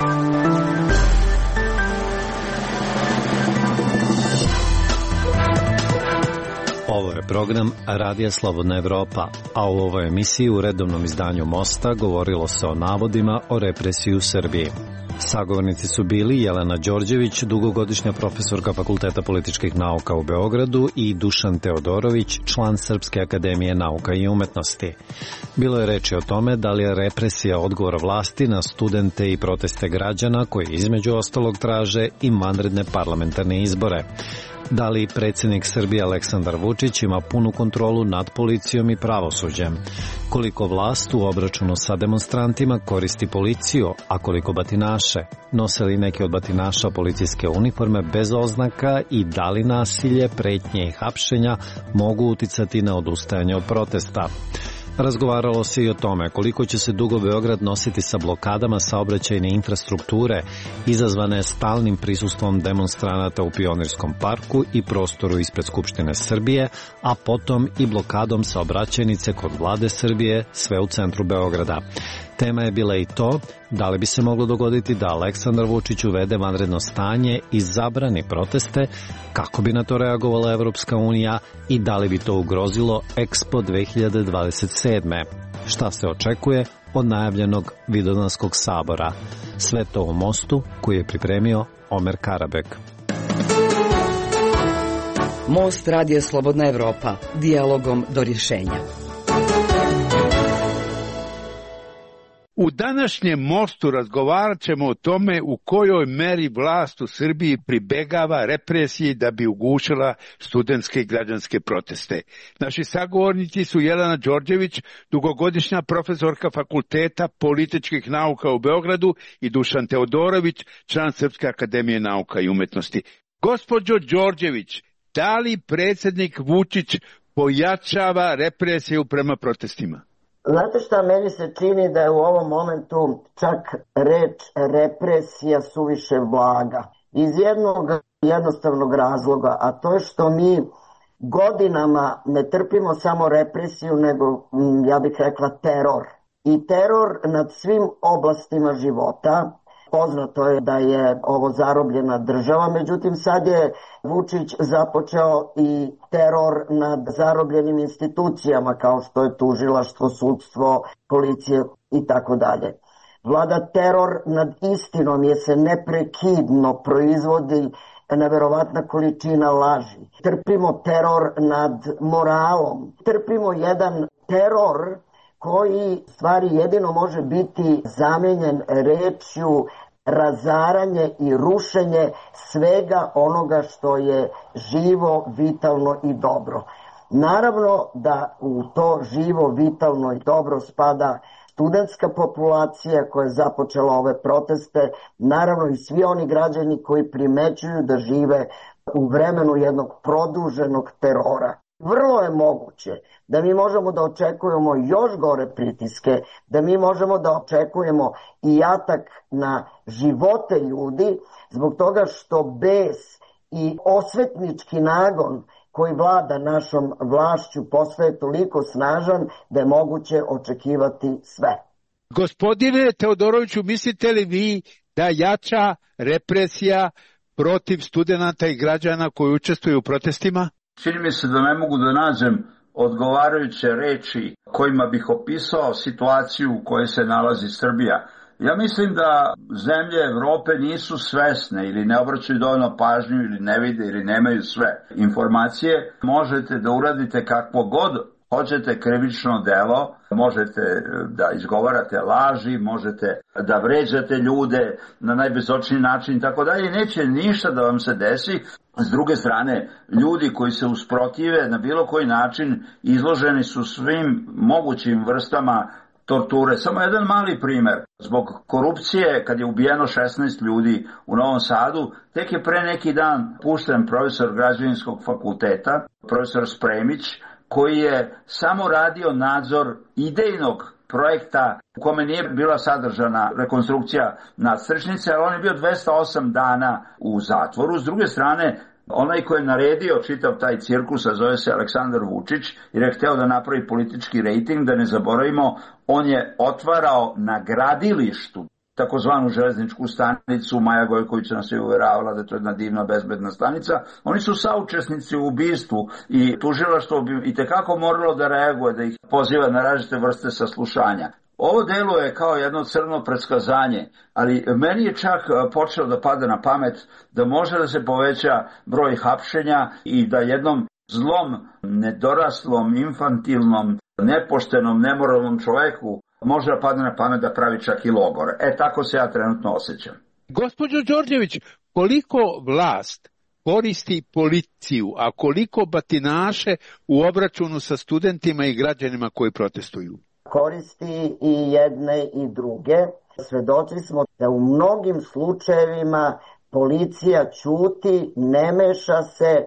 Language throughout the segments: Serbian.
Ovo je program Radija Slobodna Evropa, a u ovoj emisiji u redovnom izdanju Mosta govorilo se o navodima o represiji u Srbiji. Sagovornici su bili Jelena Đorđević, dugogodišnja profesorka Fakulteta političkih nauka u Beogradu, i Dušan Teodorović, član Srpske akademije nauka i umetnosti. Bilo je reči o tome da li je represija odgovor vlasti na studente i proteste građana koji između ostalog traže i vanredne parlamentarne izbore. Da li predsjednik Srbije Aleksandar Vučić ima punu kontrolu nad policijom i pravosuđem? Koliko vlast u obračunu sa demonstrantima koristi policiju, a koliko batinaše? Nose li neki od batinaša policijske uniforme bez oznaka i da li nasilje, pretnje i hapšenja mogu uticati na odustajanje od protesta? Razgovaralo se i o tome koliko će se dugo Beograd nositi sa blokadama saobraćajne infrastrukture izazvane stalnim prisustvom demonstranata u Pionirskom parku i prostoru ispred Skupštine Srbije, a potom i blokadom saobraćajnice kod Vlade Srbije, sve u centru Beograda. Tema je bila i to da li bi se moglo dogoditi da Aleksandar Vučić uvede vanredno stanje i zabrani proteste, kako bi na to reagovala Evropska unija i da li bi to ugrozilo Expo 2027. Šta se očekuje od najavljenog Vidovdanskog sabora? Sve to u Mostu koji je pripremio Omer Karabek. Most Radio Slobodna Evropa, dijalogom do rješenja. U današnjem Mostu razgovarat ćemo o tome u kojoj meri vlast u Srbiji pribegava represiji da bi ugušila studentske i građanske proteste. Naši sagovornici su Jelena Đorđević, dugogodišnja profesorka Fakulteta političkih nauka u Beogradu, i Dušan Teodorović, član Srpske akademije nauka i umetnosti. Gospođo Đorđević, da li predsjednik Vučić pojačava represiju prema protestima? Znate šta, meni se čini da je u ovom momentu čak reč represija suviše blaga. Iz jednog jednostavnog razloga, a to je što mi godinama ne trpimo samo represiju, nego, ja bih rekla, teror. I teror nad svim oblastima života. Poznato je da je ovo zarobljena država, međutim sad je Vučić započeo i teror nad zarobljenim institucijama kao što je tužilaštvo, sudstvo, policija i tako dalje. Vlada teror nad istinom jer se neprekidno proizvodi neverovatna količina laži. Trpimo teror nad moralom. Trpimo jedan teror koji stvari jedino može biti zamijenjen rečju razaranje i rušenje svega onoga što je živo, vitalno i dobro. Naravno da u to živo, vitalno i dobro spada studentska populacija koja je započela ove proteste, naravno i svi oni građani koji primećuju da žive u vremenu jednog produženog terora. Vrlo je moguće da mi možemo da očekujemo još gore pritiske, da mi možemo da očekujemo i atak na živote ljudi zbog toga što bes i osvetnički nagon koji vlada našom vlašću postaje toliko snažan da je moguće očekivati sve. Gospodine Teodoroviću, mislite li vi da jača represija protiv studenata i građana koji učestvuju u protestima? Čini mi se da ne mogu da nađem odgovarajuće reči kojima bih opisao situaciju u kojoj se nalazi Srbija. Ja mislim da zemlje Evrope nisu svesne ili ne obraćaju dovoljno pažnju ili ne vide ili nemaju sve informacije. Možete da uradite kakvo god hoćete krivično delo, možete da izgovarate laži, možete da vređate ljude na najbezočniji način i tako dalje. Neće ništa da vam se desi. S druge strane, ljudi koji se usprotive na bilo koji način izloženi su svim mogućim vrstama torture. Samo jedan mali primer. Zbog korupcije, kad je ubijeno 16 ljudi u Novom Sadu, tek je pre neki dan pušten profesor građevinskog fakulteta, profesor Spremić, koji je samo radio nadzor idejnog projekta u kome nije bila sadržana rekonstrukcija nadstrešnice, ali on je bio 208 dana u zatvoru. S druge strane, onaj koji je naredio čitav taj cirkus, a zove se Aleksandar Vučić, jer je hteo da napravi politički rejting, da ne zaboravimo, on je otvarao na gradilištu takozvanu železničku stanicu. Maja Gojković nas je uveravala da je to jedna divna, bezbedna stanica. Oni su saučesnici u ubistvu i tužilaštvo bi itekako moralo da reaguje, da ih poziva na različite vrste saslušanja. Ovo deluje kao jedno crno predskazanje, ali meni je čak počelo da pada na pamet da može da se poveća broj hapšenja i da jednom zlom, nedoraslom, infantilnom, nepoštenom, nemoralnom čoveku može da padne na pamet da pravi čak i logor. Tako se ja trenutno osjećam. Gospođo Đorđević, koliko vlast koristi policiju, a koliko batinaše u obračunu sa studentima i građanima koji protestuju? Koristi i jedne i druge. Svedoci smo da u mnogim slučajevima policija ćuti, ne meša se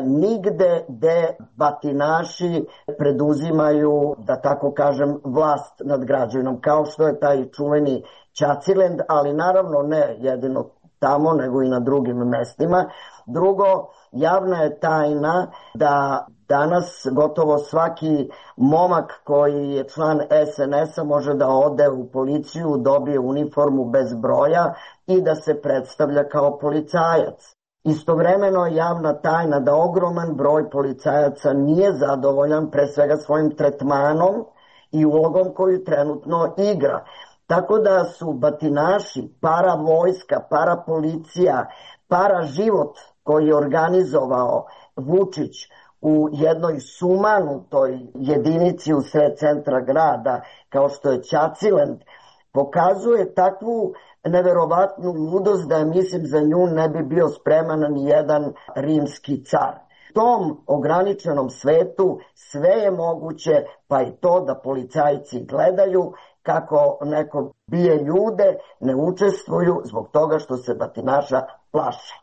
nigde gde batinaši preduzimaju, da tako kažem, vlast nad građanom, kao što je taj čuveni Ćacilend, ali naravno ne jedino tamo, nego i na drugim mestima. Drugo, javna je tajna da danas gotovo svaki momak koji je član SNS-a može da ode u policiju, dobije uniformu bez broja i da se predstavlja kao policajac. Istovremeno je javna tajna da ogroman broj policajaca nije zadovoljan pre svega svojim tretmanom i ulogom koju trenutno igra. Tako da su batinaši, para vojska, para policija, para život koji je organizovao Vučić u jednoj sumanutoj jedinici u sred centra grada, kao što je Ćacilend, pokazuje takvu neverovatnu ludost da mislim za nju ne bi bio spreman ni jedan rimski car. U tom ograničenom svetu sve je moguće, pa i to da policajci gledaju kako neko bije ljude, ne učestvuju zbog toga što se batinaša plaše.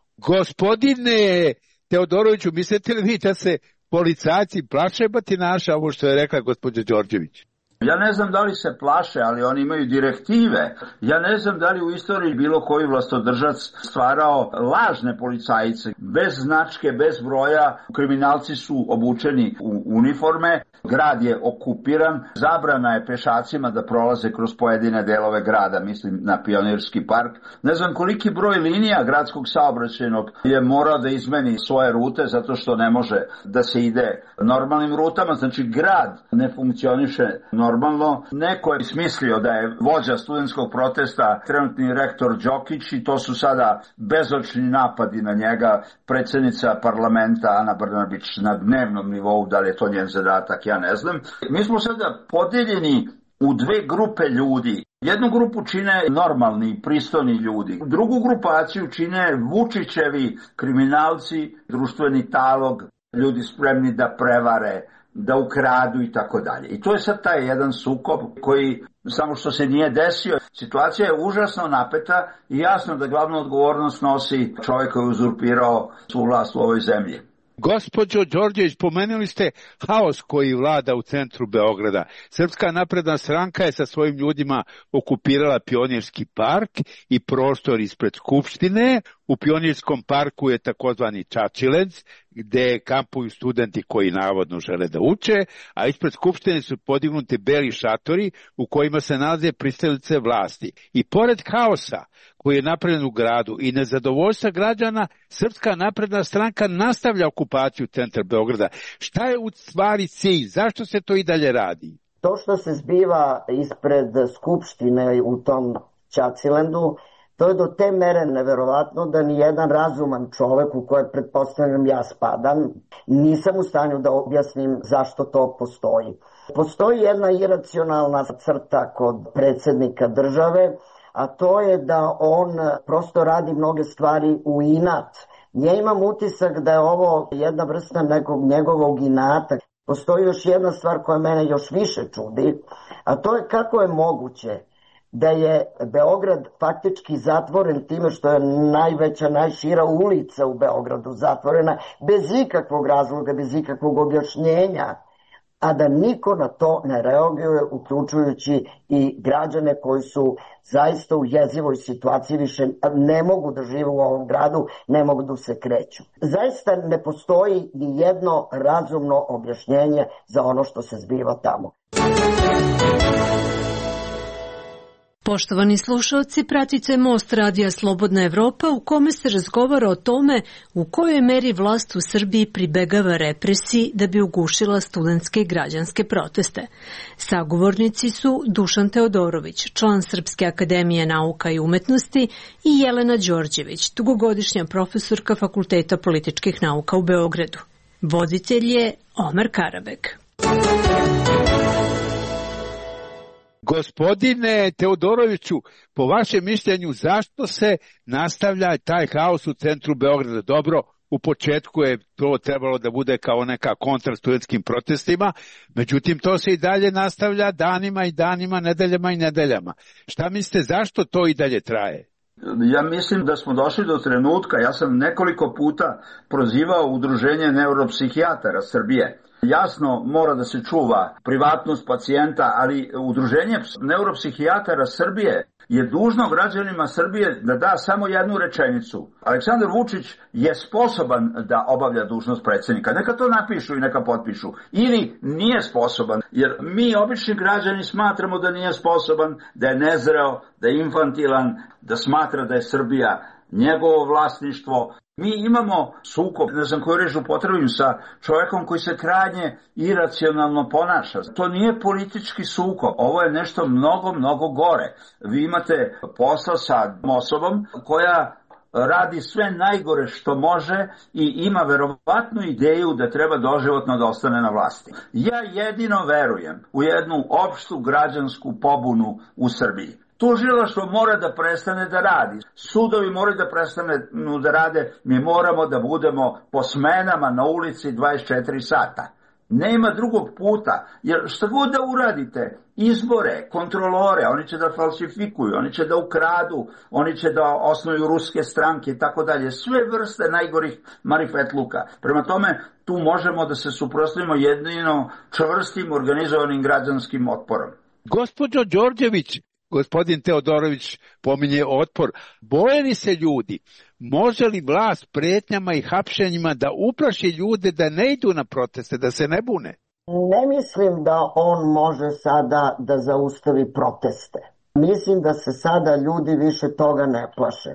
Gospodine Teodoroviću, mislite li vi da se policajci plaše batinaša, ovo što je rekla gospođa Đorđević? Ja ne znam da li se plaše, ali oni imaju direktive. Ja ne znam da li u istoriji bilo koji vlastodržac stvarao lažne policajce, bez značke, bez broja. Kriminalci su obučeni u uniforme, grad je okupiran, zabrana je pešacima da prolaze kroz pojedine delove grada, mislim na Pionirski park. Ne znam koliki broj linija gradskog saobraćajnog je morao da izmeni svoje rute zato što ne može da se ide normalnim rutama. Znači grad ne funkcioniše normalno. Neko je smislio da je vođa studentskog protesta trenutni rektor Đokić i to su sada bezočni napadi na njega. Predsjednica parlamenta Ana Brnabić na dnevnom nivou, da li je to njen zadatak, ja ne znam. Mi smo sada podeljeni u dve grupe ljudi. Jednu grupu čine normalni, pristojni ljudi. Drugu grupaciju čine Vučićevi kriminalci, društveni talog, ljudi spremni da prevare, da ukradu i tako dalje. I to je sad taj jedan sukob koji samo što se nije desio. Situacija je užasno napeta i jasno da glavnu odgovornost nosi čovjek koji je uzurpirao svu vlast u ovoj zemlji. Gospođo Đorđević, pomenuli ste haos koji vlada u centru Beograda. Srpska napredna stranka je sa svojim ljudima okupirala Pionirski park i prostor ispred Skupštine. U Pionirskom parku je takozvani Ćaćilend, gde kampuju studenti koji navodno žele da uče, a ispred Skupštine su podignuti beli šatori u kojima se nalaze pristalice vlasti. I pored haosa koji je napravljen u gradu i nezadovoljstva građana, Srpska napredna stranka nastavlja okupaciju centra Beograda. Šta je u stvari cilj? Zašto se to i dalje radi? To što se zbiva ispred Skupštine u tom Ćacilendu, to je do te mere neverovatno da ni jedan razuman čovek u koje pretpostavljam ja spadam, nisam u stanju da objasnim zašto to postoji. Postoji jedna iracionalna crta kod predsjednika države, a to je da on prosto radi mnoge stvari u inat. Ja imam utisak da je ovo jedna vrsta nekog njegovog inata. Postoji još jedna stvar koja mene još više čudi, a to je kako je moguće da je Beograd faktički zatvoren time što je najveća, najšira ulica u Beogradu zatvorena bez ikakvog razloga, bez ikakvog objašnjenja, a da niko na to ne reaguje, uključujući i građane koji su zaista u jezivoj situaciji, više ne mogu da žive u ovom gradu, ne mogu da se kreću. Zaista ne postoji ni jedno razumno objašnjenje za ono što se zbiva tamo. Poštovani slušalci, pratite Most radija Slobodna Evropa u kome se razgovara o tome u kojoj meri vlast u Srbiji pribegava represiji da bi ugušila studentske i građanske proteste. Sagovornici su Dušan Teodorović, član Srpske akademije nauka i umetnosti, i Jelena Đorđević, dugogodišnja profesorka Fakulteta političkih nauka u Beogradu. Voditelj je Omer Karabek. Gospodine Teodoroviću, po vašem mišljenju, zašto se nastavlja taj haos u centru Beograda? Dobro, u početku je to trebalo da bude kao neka kontra studentskim protestima, međutim to se i dalje nastavlja danima i danima, nedeljama i nedeljama. Šta mislite, zašto to i dalje traje? Ja mislim da smo došli do trenutka, ja sam nekoliko puta prozivao Udruženje neuropsihijatara Srbije. Jasno, mora da se čuva privatnost pacijenta, ali Udruženje neuropsihijatara Srbije je dužno građanima Srbije da da samo jednu rečenicu. Aleksandar Vučić je sposoban da obavlja dužnost predsjednika. Neka to napišu i neka potpišu. Ili nije sposoban, jer mi obični građani smatramo da nije sposoban, da je nezreo, da je infantilan, da smatra da je Srbija njegovo vlasništvo. Mi imamo sukob, ne znam koju reč upotrebim, sa čovjekom koji se krajnje iracionalno ponaša. To nije politički sukob, ovo je nešto mnogo, mnogo gore. Vi imate posla sa osobom koja radi sve najgore što može i ima verovatnu ideju da treba doživotno da ostane na vlasti. Ja jedino verujem u jednu opštu građansku pobunu u Srbiji. Tužilaštvo mora da prestane da radi. Sudovi moraju da prestane da rade. Mi moramo da budemo po smenama na ulici 24 sata. Nema drugog puta, jer šta god da uradite, izbore, kontrolore, oni će da falsifikuju, oni će da ukradu, oni će da osnuju ruske stranke i tako dalje. Sve vrste najgorih marifetluka. Prema tome, tu možemo da se suprotstavimo jedino čvrstim organizovanim građanskim otporom. Gospođo Đorđević, gospodin Teodorović pominje otpor. Boje li se ljudi? Može li vlast pretnjama i hapšenjima da uplaši ljude da ne idu na proteste, da se ne bune? Ne mislim da on može sada da zaustavi proteste. Mislim da se sada ljudi više toga ne plaše.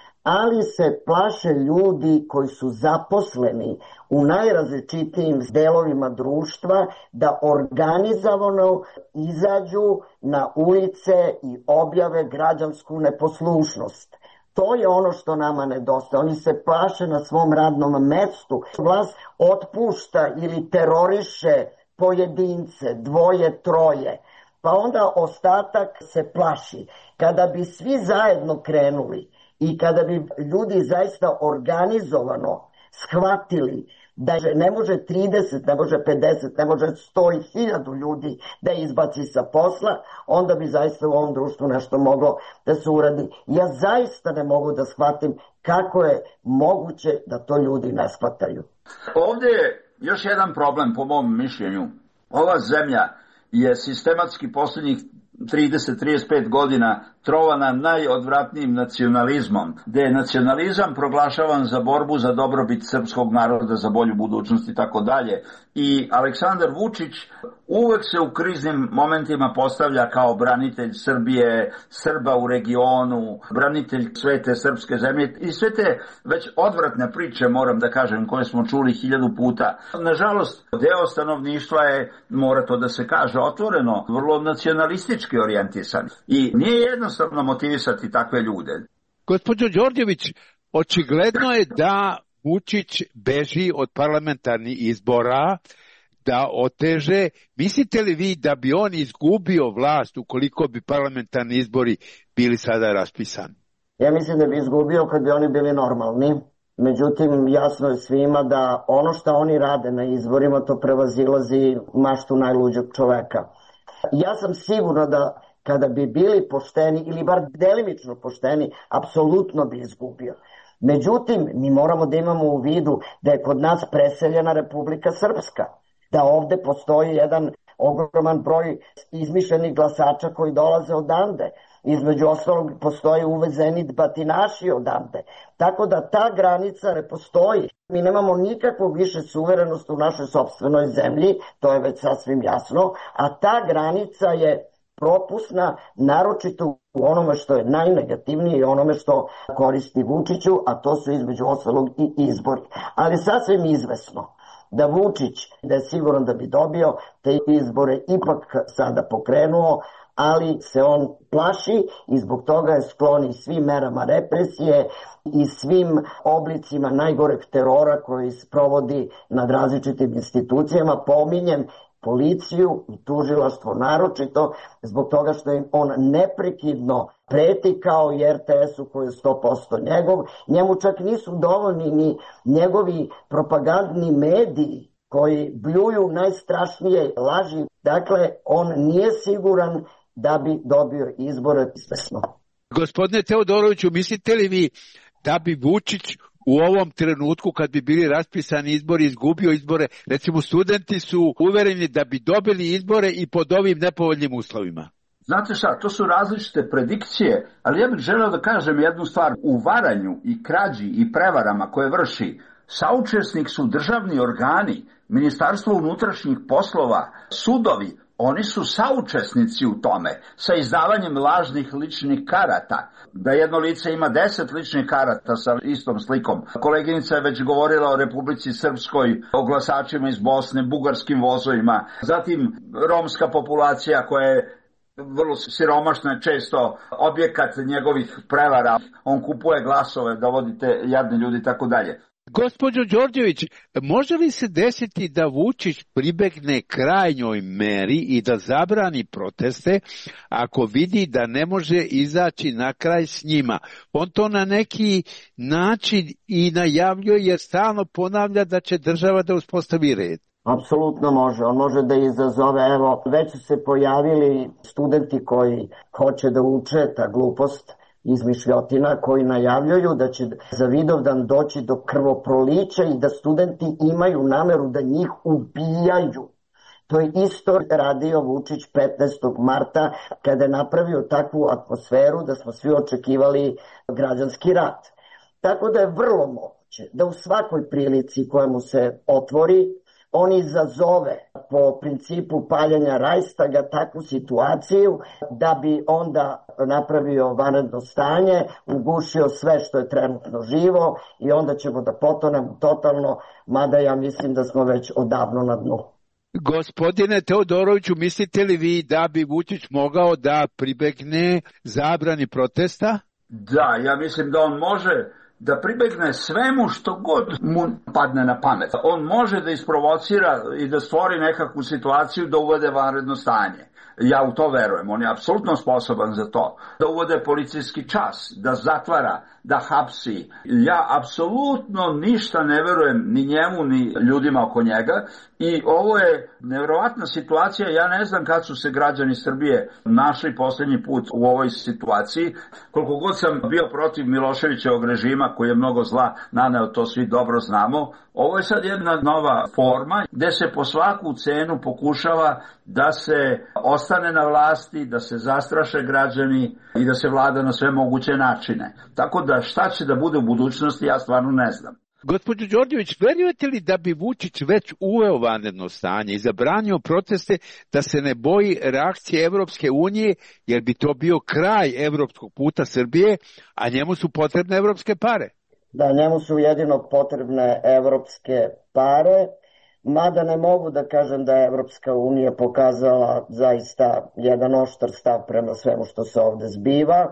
Ali se plaše ljudi koji su zaposleni u najrazličitijim delovima društva da organizovano izađu na ulice i objave građansku neposlušnost. To je ono što nama nedostaje. Oni se plaše na svom radnom mestu. Vlast otpušta ili teroriše pojedince, dvoje, troje. Pa onda ostatak se plaši. Kada bi svi zajedno krenuli i kada bi ljudi zaista organizovano shvatili da ne može 30, ne može 50, ne može 100 i 1000 ljudi da izbaci sa posla, onda bi zaista u ovom društvu nešto moglo da se uradi. Ja zaista ne mogu da shvatim kako je moguće da to ljudi ne shvataju. Ovdje je još jedan problem po mom mišljenju. Ova zemlja je sistematski posljednjih 30-35 godina trovana najodvratnijim nacionalizmom, gde je nacionalizam proglašavan za borbu za dobrobit srpskog naroda, za bolju budućnost i tako dalje. I Aleksandar Vučić uvek se u kriznim momentima postavlja kao branitelj Srbije, Srba u regionu, branitelj svete srpske zemlje i sve te već odvratne priče, moram da kažem, koje smo čuli 1000 puta. Nažalost, deo stanovništva je, mora to da se kaže otvoreno, vrlo nacionalistički orijentisan. I nije jednostavno motivisati takve ljude. Gospođo Đorđević, očigledno je da Vučić beži od parlamentarnih izbora, da oteže. Mislite li vi da bi on izgubio vlast ukoliko bi parlamentarni izbori bili sada raspisani? Ja mislim da bi izgubio kad bi oni bili normalni. Međutim, jasno je svima da ono što oni rade na izborima, to prevazilazi maštu najluđeg čoveka. Ja sam sigurna da kada bi bili pošteni ili bar delimično pošteni, apsolutno bi izgubio. Međutim, mi moramo da imamo u vidu da je kod nas preseljena Republika Srpska, da ovde postoji jedan ogroman broj izmišljenih glasača koji dolaze odande. Između ostalog postoje uvezeni batinaši odande. Tako da ta granica ne postoji. Mi nemamo nikakvu više suverenost u našoj sopstvenoj zemlji, to je već sasvim jasno, a ta granica je propusna, naročito u onome što je najnegativnije i onome što koristi Vučiću, a to su između ostalog i izbori. Ali sasvim izvesno da Vučić, da je siguran da bi dobio te izbore, ipak sada pokrenuo, ali se on plaši i zbog toga je sklon i svim merama represije i svim oblicima najgoreg terora koji sprovodi nad različitim institucijama, pominjem policiju i tužilaštvo naročito, zbog toga što im on neprekidno preti kao i RTS-u koji je 100% njegov. Njemu čak nisu dovoljni ni njegovi propagandni mediji koji bljuju najstrašnije laži. Dakle, on nije siguran da bi dobio izbore izvesno. Gospodine Teodoroviću, mislite li vi da bi Vučić u ovom trenutku kad bi bili raspisani izbori izgubio izbore? Recimo, studenti su uvereni da bi dobili izbore i pod ovim nepovoljnim uslovima. Znate šta, to su različite predikcije, ali ja bih želeo da kažem jednu stvar. U varanju i krađi i prevarama koje vrši saučesnik su državni organi, Ministarstvo unutrašnjih poslova, sudovi. Oni su saučesnici u tome sa izdavanjem lažnih ličnih karata. Da jedno lice ima 10 ličnih karata sa istom slikom. Koleginica je već govorila o Republici Srpskoj, o glasačima iz Bosne, bugarskim vozovima. Zatim romska populacija koja je vrlo siromašna, često objekat njegovih prevara. On kupuje glasove da vodite jadni ljudi i tako dalje. Gospođo Đorđević, može li se desiti da Vučić pribegne krajnjoj meri i da zabrani proteste ako vidi da ne može izaći na kraj s njima? On to na neki način i najavljuje jer stalno ponavlja da će država da uspostavi red. Apsolutno može. On može da izazove, evo, već su se pojavili studenti koji hoće da uče ta glupost, izmišljotina, koji najavljuju da će za Vidovdan doći do krvoprolića i da studenti imaju nameru da njih ubijaju. To je isto radio Vučić 15. marta kada je napravio takvu atmosferu da smo svi očekivali građanski rat. Tako da je vrlo moguće da u svakoj prilici koja mu se otvori on izazove po principu paljenja Rajstaga takvu situaciju da bi onda napravio vanredno stanje, ugušio sve što je trenutno živo i onda ćemo da potonemo totalno, mada ja mislim da smo već odavno na dnu. Gospodine Teodoroviću, mislite li vi da bi Vučić mogao da pribegne zabrani protesta? Da, ja mislim da on može da pribegne svemu što god mu padne na pamet. On može da isprovocira i da stvori nekakvu situaciju da uvede vanredno stanje. Ja u to verujem, on je apsolutno sposoban za to. Da uvode policijski čas, da zatvara, da hapsi. Ja apsolutno ništa ne verujem ni njemu, ni ljudima oko njega. I ovo je nevjerovatna situacija. Ja ne znam kad su se građani Srbije našli posljednji put u ovoj situaciji. Koliko god sam bio protiv Miloševićevog režima, koji je mnogo zla naneo, to svi dobro znamo. Ovo je sad jedna nova forma gde se po svaku cenu pokušava da se ostane na vlasti, da se zastraše građani i da se vlada na sve moguće načine. Tako da šta će da bude u budućnosti, ja stvarno ne znam. Gospođo Đorđević, verujete li da bi Vučić već uveo vanredno stanje i zabranio proteste, da se ne boji reakcije Evropske unije, jer bi to bio kraj evropskog puta Srbije, a njemu su potrebne evropske pare? Da, njemu su jedino potrebne evropske pare, mada ne mogu da kažem da je Evropska unija pokazala zaista jedan oštar stav prema svemu što se ovde zbiva.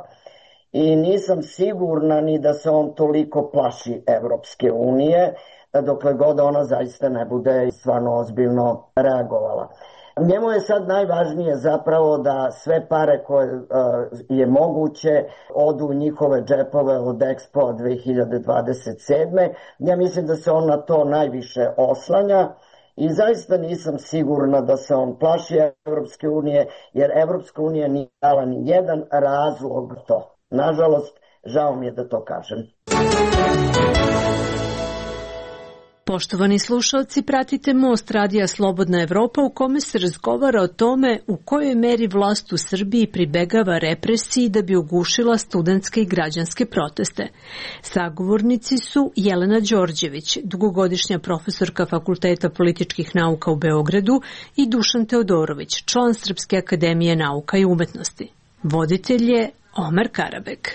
I nisam sigurna ni da se on toliko plaši Evropske unije, dokle god ona zaista ne bude stvarno ozbiljno reagovala. Njemu je sad najvažnije zapravo da sve pare koje je moguće odu u njihove džepove od Expo 2027. Ja mislim da se on na to najviše oslanja. I zaista nisam sigurna da se on plaši Evropske unije, jer Evropska unija nije dala ni jedan razlog to. Nažalost, žao mi je da to kažem. Poštovani slušalci, pratite Most radija Slobodna Evropa u kome se razgovara o tome u kojoj meri vlast u Srbiji pribegava represiji da bi ugušila studentske i građanske proteste. Sagovornici su Jelena Đorđević, dugogodišnja profesorka Fakulteta političkih nauka u Beogradu, i Dušan Teodorović, član Srpske akademije nauka i umetnosti. Voditelj je Omer Karabek.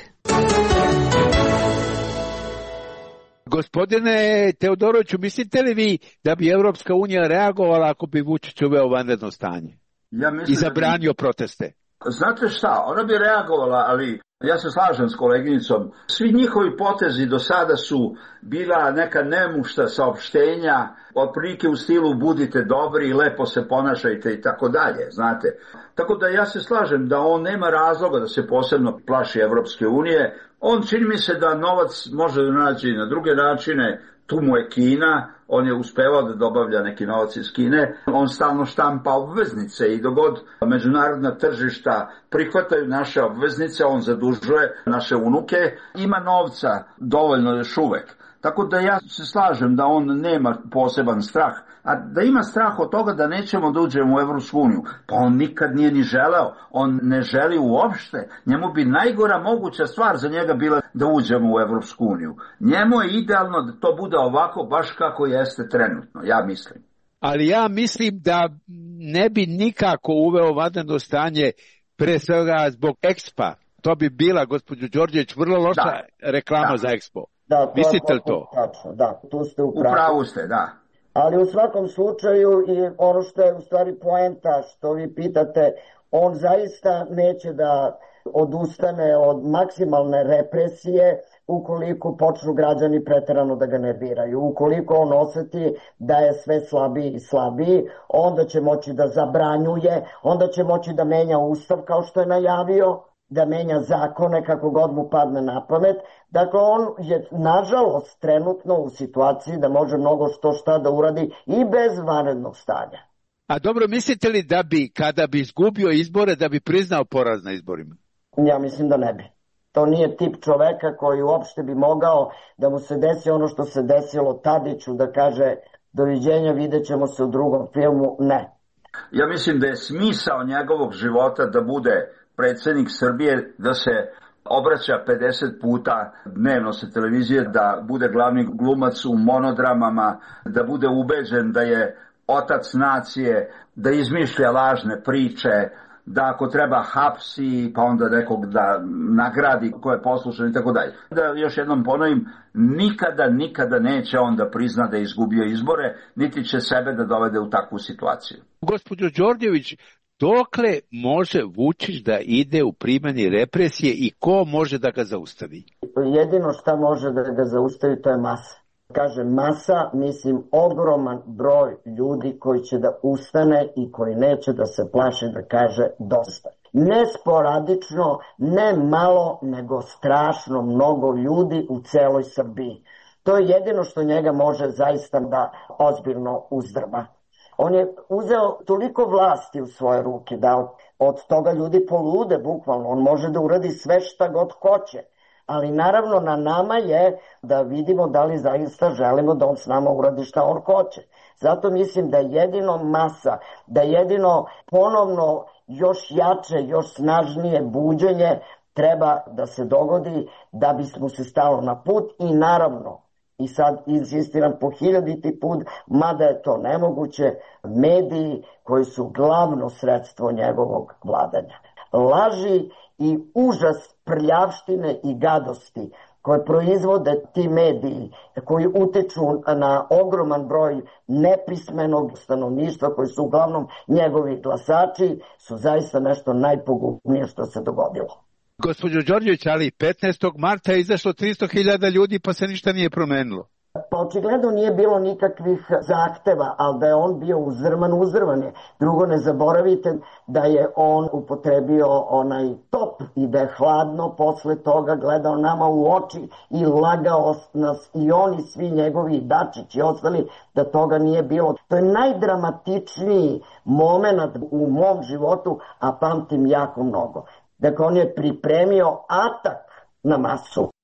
Gospodine Teodoroviću, mislite li vi da bi Evropska unija reagovala ako bi Vučić uveo vanredno stanje i zabranio proteste? Znate šta, ona bi reagovala, ali ja se slažem s koleginicom. Svi njihovi potezi do sada su bila neka nemušta saopštenja, otprilike u stilu budite dobri i lepo se ponašajte i tako dalje, znate. Tako da ja se slažem da on nema razloga da se posebno plaši Evropske unije. On čini mi se da novac može da nađe na druge načine. Tu mu je Kina, on je uspevao da dobavlja neki novac iz Kine, on stalno štampa obveznice i dok god međunarodna tržišta prihvataju naše obveznice, on zadužuje naše unuke, ima novca dovoljno još uvek. Tako da ja se slažem da on nema poseban strah, a da ima strah od toga da nećemo da uđemo u Evropsku uniju, pa on nikad nije ni želeo, on ne želi uopšte, njemu bi najgora moguća stvar za njega bila da uđemo u Evropsku uniju. Njemu je idealno da to bude ovako baš kako jeste trenutno, ja mislim. Ali ja mislim da ne bi nikako uveo vanredno stanje, pre svega zbog Expa. To bi bila, gospođo Đorđević, vrlo loša reklama za Expo. Da, to mislite li to? Tačno, da, tu ste u pravu. U pravu ste, da. Ali u svakom slučaju, i ono što je u stvari poenta što vi pitate, on zaista neće da odustane od maksimalne represije ukoliko počnu građani preterano da ga nerviraju. Ukoliko on oseti da je sve slabiji i slabiji, onda će moći da zabranjuje, onda će moći da menja ustav kao što je najavio, da menja zakone kako god mu padne na pamet. Dakle, on je nažalost trenutno u situaciji da može mnogo šta da uradi i bez vanrednog stanja. A dobro, mislite li da bi, kada bi izgubio izbore, da bi priznao poraz na izborima? Ja mislim da ne bi. To nije tip čoveka koji uopšte bi mogao da mu se desi ono što se desilo Tadiću, da kaže doviđenja, vidjet ćemo se u drugom filmu. Ne. Ja mislim da je smisao njegovog života da bude predsjednik Srbije, da se obraća 50 puta dnevno sa televizije, da bude glavni glumac u monodramama, da bude ubeđen da je otac nacije, da izmišlja lažne priče, da ako treba hapsi, pa onda nekog da nagradi ko je poslušan i tako dalje. Da još jednom ponovim, nikada neće on da prizna da je izgubio izbore, niti će sebe da dovede u takvu situaciju. Gospođo Đorđević, dokle može Vučić da ide u primjeni represije i ko može da ga zaustavi? Jedino šta može da ga zaustavi, to je masa. Kaže masa, mislim ogroman broj ljudi koji će da ustane i koji neće da se plaše da kaže dosta. Ne sporadično, ne malo, nego strašno mnogo ljudi u celoj Srbiji. To je jedino što njega može zaista da ozbiljno uzdrma. On je uzeo toliko vlasti u svoje ruke da od toga ljudi polude bukvalno. On može da uradi sve šta god hoće. Ali naravno na nama je da vidimo da li zaista želimo da on s nama uradi šta on hoće. Zato mislim da jedino masa, da jedino ponovno još jače, još snažnije buđenje treba da se dogodi da bismo se stalo na put i naravno, i sad insistiram po 1000. put, mada je to nemoguće, mediji koji su glavno sredstvo njegovog vladanja. Laži i užas prljavštine i gadosti koje proizvode ti mediji, koji uteču na ogroman broj nepismenog stanovništva, koji su uglavnom njegovi glasači, su zaista nešto najpogubnije što se dogodilo. Gospođo Đorđević, ali 15. marta je izašlo 300.000 ljudi pa se ništa nije promenilo. Pa očigledno nije bilo nikakvih zahteva, ali da je on bio uzrvan je. Drugo, ne zaboravite da je on upotrebio onaj top i da je hladno posle toga gledao nama u oči i lagao nas i oni svi njegovi Dačić i ostali da toga nije bilo. To je najdramatičniji moment u mom životu, a pamtim jako mnogo. Dakle, on je pripremio atak na masu.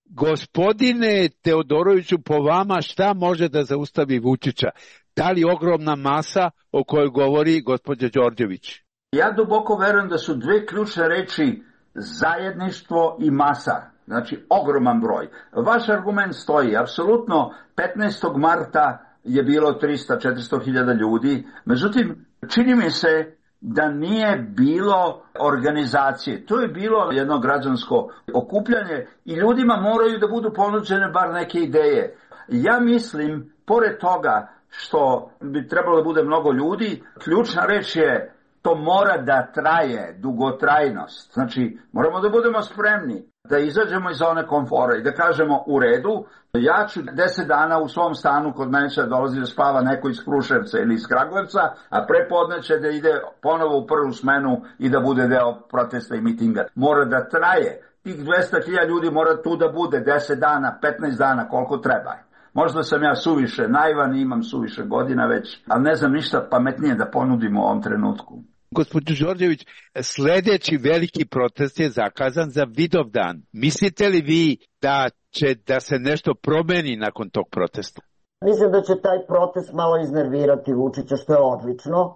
Gospodine Teodoroviću, po vama šta može da zaustavi Vučića? Da li ogromna masa o kojoj govori gospođa Đorđević? Ja duboko verujem da su dve ključne reči zajedništvo i masa. Znači, ogroman broj. Vaš argument stoji. Apsolutno, 15. marta je bilo 300-400 hiljada ljudi. Međutim, čini mi se da nije bilo organizacije. To je bilo jedno građansko okupljanje i ljudima moraju da budu ponuđene bar neke ideje. Ja mislim, pored toga što bi trebalo da bude mnogo ljudi, ključna reč je to mora da traje, dugotrajnost. Znači, moramo da budemo spremni da izađemo iz zone komfora i da kažemo u redu, ja ću 10 dana u svom stanu, kod mene će dolazi da spava neko iz Kruševca ili iz Kragujevca, a prepodne će da ide ponovo u prvu smenu i da bude deo protesta i mitinga. Mora da traje. Tih 200.000 ljudi mora tu da bude 10 dana, 15 dana, koliko treba. Možda sam ja suviše naivan i imam suviše godina već, ali ne znam ništa pametnije da ponudim u ovom trenutku. Gospođo Đorđević, sljedeći veliki protest je zakazan za Vidovdan. Mislite li vi da će da se nešto promeni nakon tog protesta? Mislim da će taj protest malo iznervirati Vučića, što je odlično.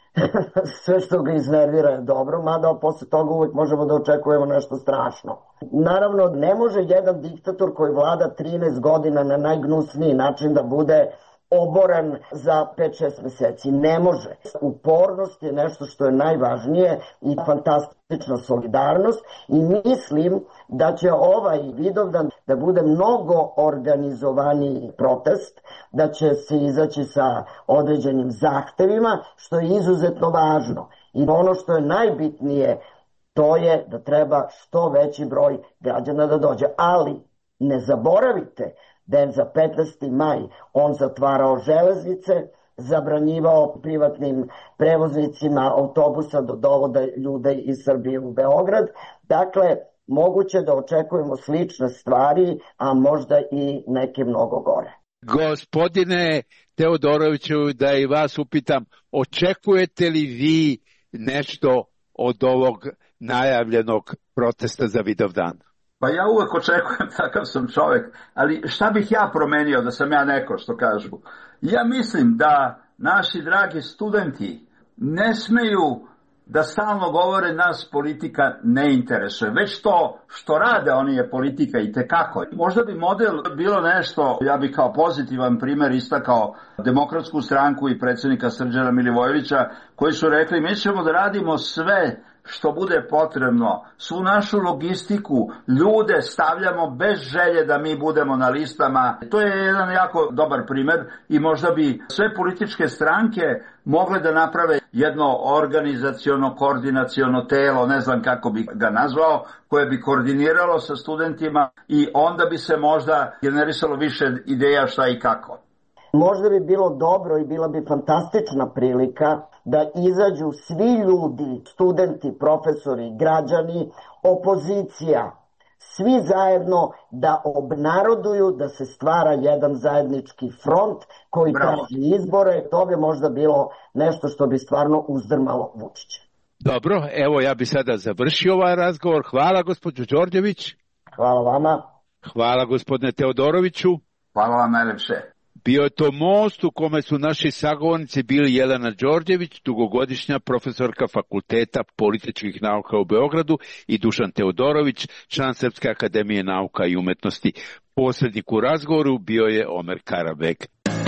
Sve što ga iznervira je dobro, mada posle toga uvijek možemo da očekujemo nešto strašno. Naravno, ne može jedan diktator koji vlada 13 godina na najgnusniji način da bude oboran za 5-6 meseci. Ne može. Upornost je nešto što je najvažnije i fantastična solidarnost i mislim da će ovaj Vidovdan da bude mnogo organizovaniji protest, da će se izaći sa određenim zahtevima, što je izuzetno važno. I ono što je najbitnije, to je da treba što veći broj građana da dođe. Ali ne zaboravite da je za 15. maj on zatvarao železnice, zabranjivao privatnim prevoznicima autobusa da dovode ljude iz Srbije u Beograd. Dakle, moguće da očekujemo slične stvari, a možda i neke mnogo gore. Gospodine Teodoroviću, da i vas upitam, očekujete li vi nešto od ovog najavljenog protesta za Vidovdan? Pa ja uvek očekujem, takav sam čovek, ali šta bih ja promenio da sam ja neko, što kažu? Ja mislim da naši dragi studenti ne smeju da stalno govore nas politika ne interesuje. Već to što rade oni je politika i tekako. Možda bi model bilo nešto, ja bih kao pozitivan primer istakao Demokratsku stranku i predsjednika Srđana Milivojevića, koji su rekli mi ćemo da radimo sve što bude potrebno, svu našu logistiku, ljude stavljamo bez želje da mi budemo na listama. To je jedan jako dobar primer i možda bi sve političke stranke mogle da naprave jedno organizaciono, koordinaciono telo, ne znam kako bi ga nazvao, koje bi koordiniralo sa studentima i onda bi se možda generisalo više ideja šta i kako. Možda bi bilo dobro i bila bi fantastična prilika da izađu svi ljudi, studenti, profesori, građani, opozicija, svi zajedno da obnaroduju da se stvara jedan zajednički front koji traži izbore. To bi možda bilo nešto što bi stvarno uzdrmalo Vučića. Dobro, evo ja bi sada završio ovaj razgovor. Hvala gospođo Đorđević. Hvala vama. Hvala gospodine Teodoroviću. Hvala vam najlepše. Bio je to most u kome su naši sagovornici bili Jelena Đorđević, dugogodišnja profesorka Fakulteta političkih nauka u Beogradu, i Dušan Teodorović, član Srpske akademije nauka i umetnosti. Posrednik u razgovoru bio je Omer Karabeg.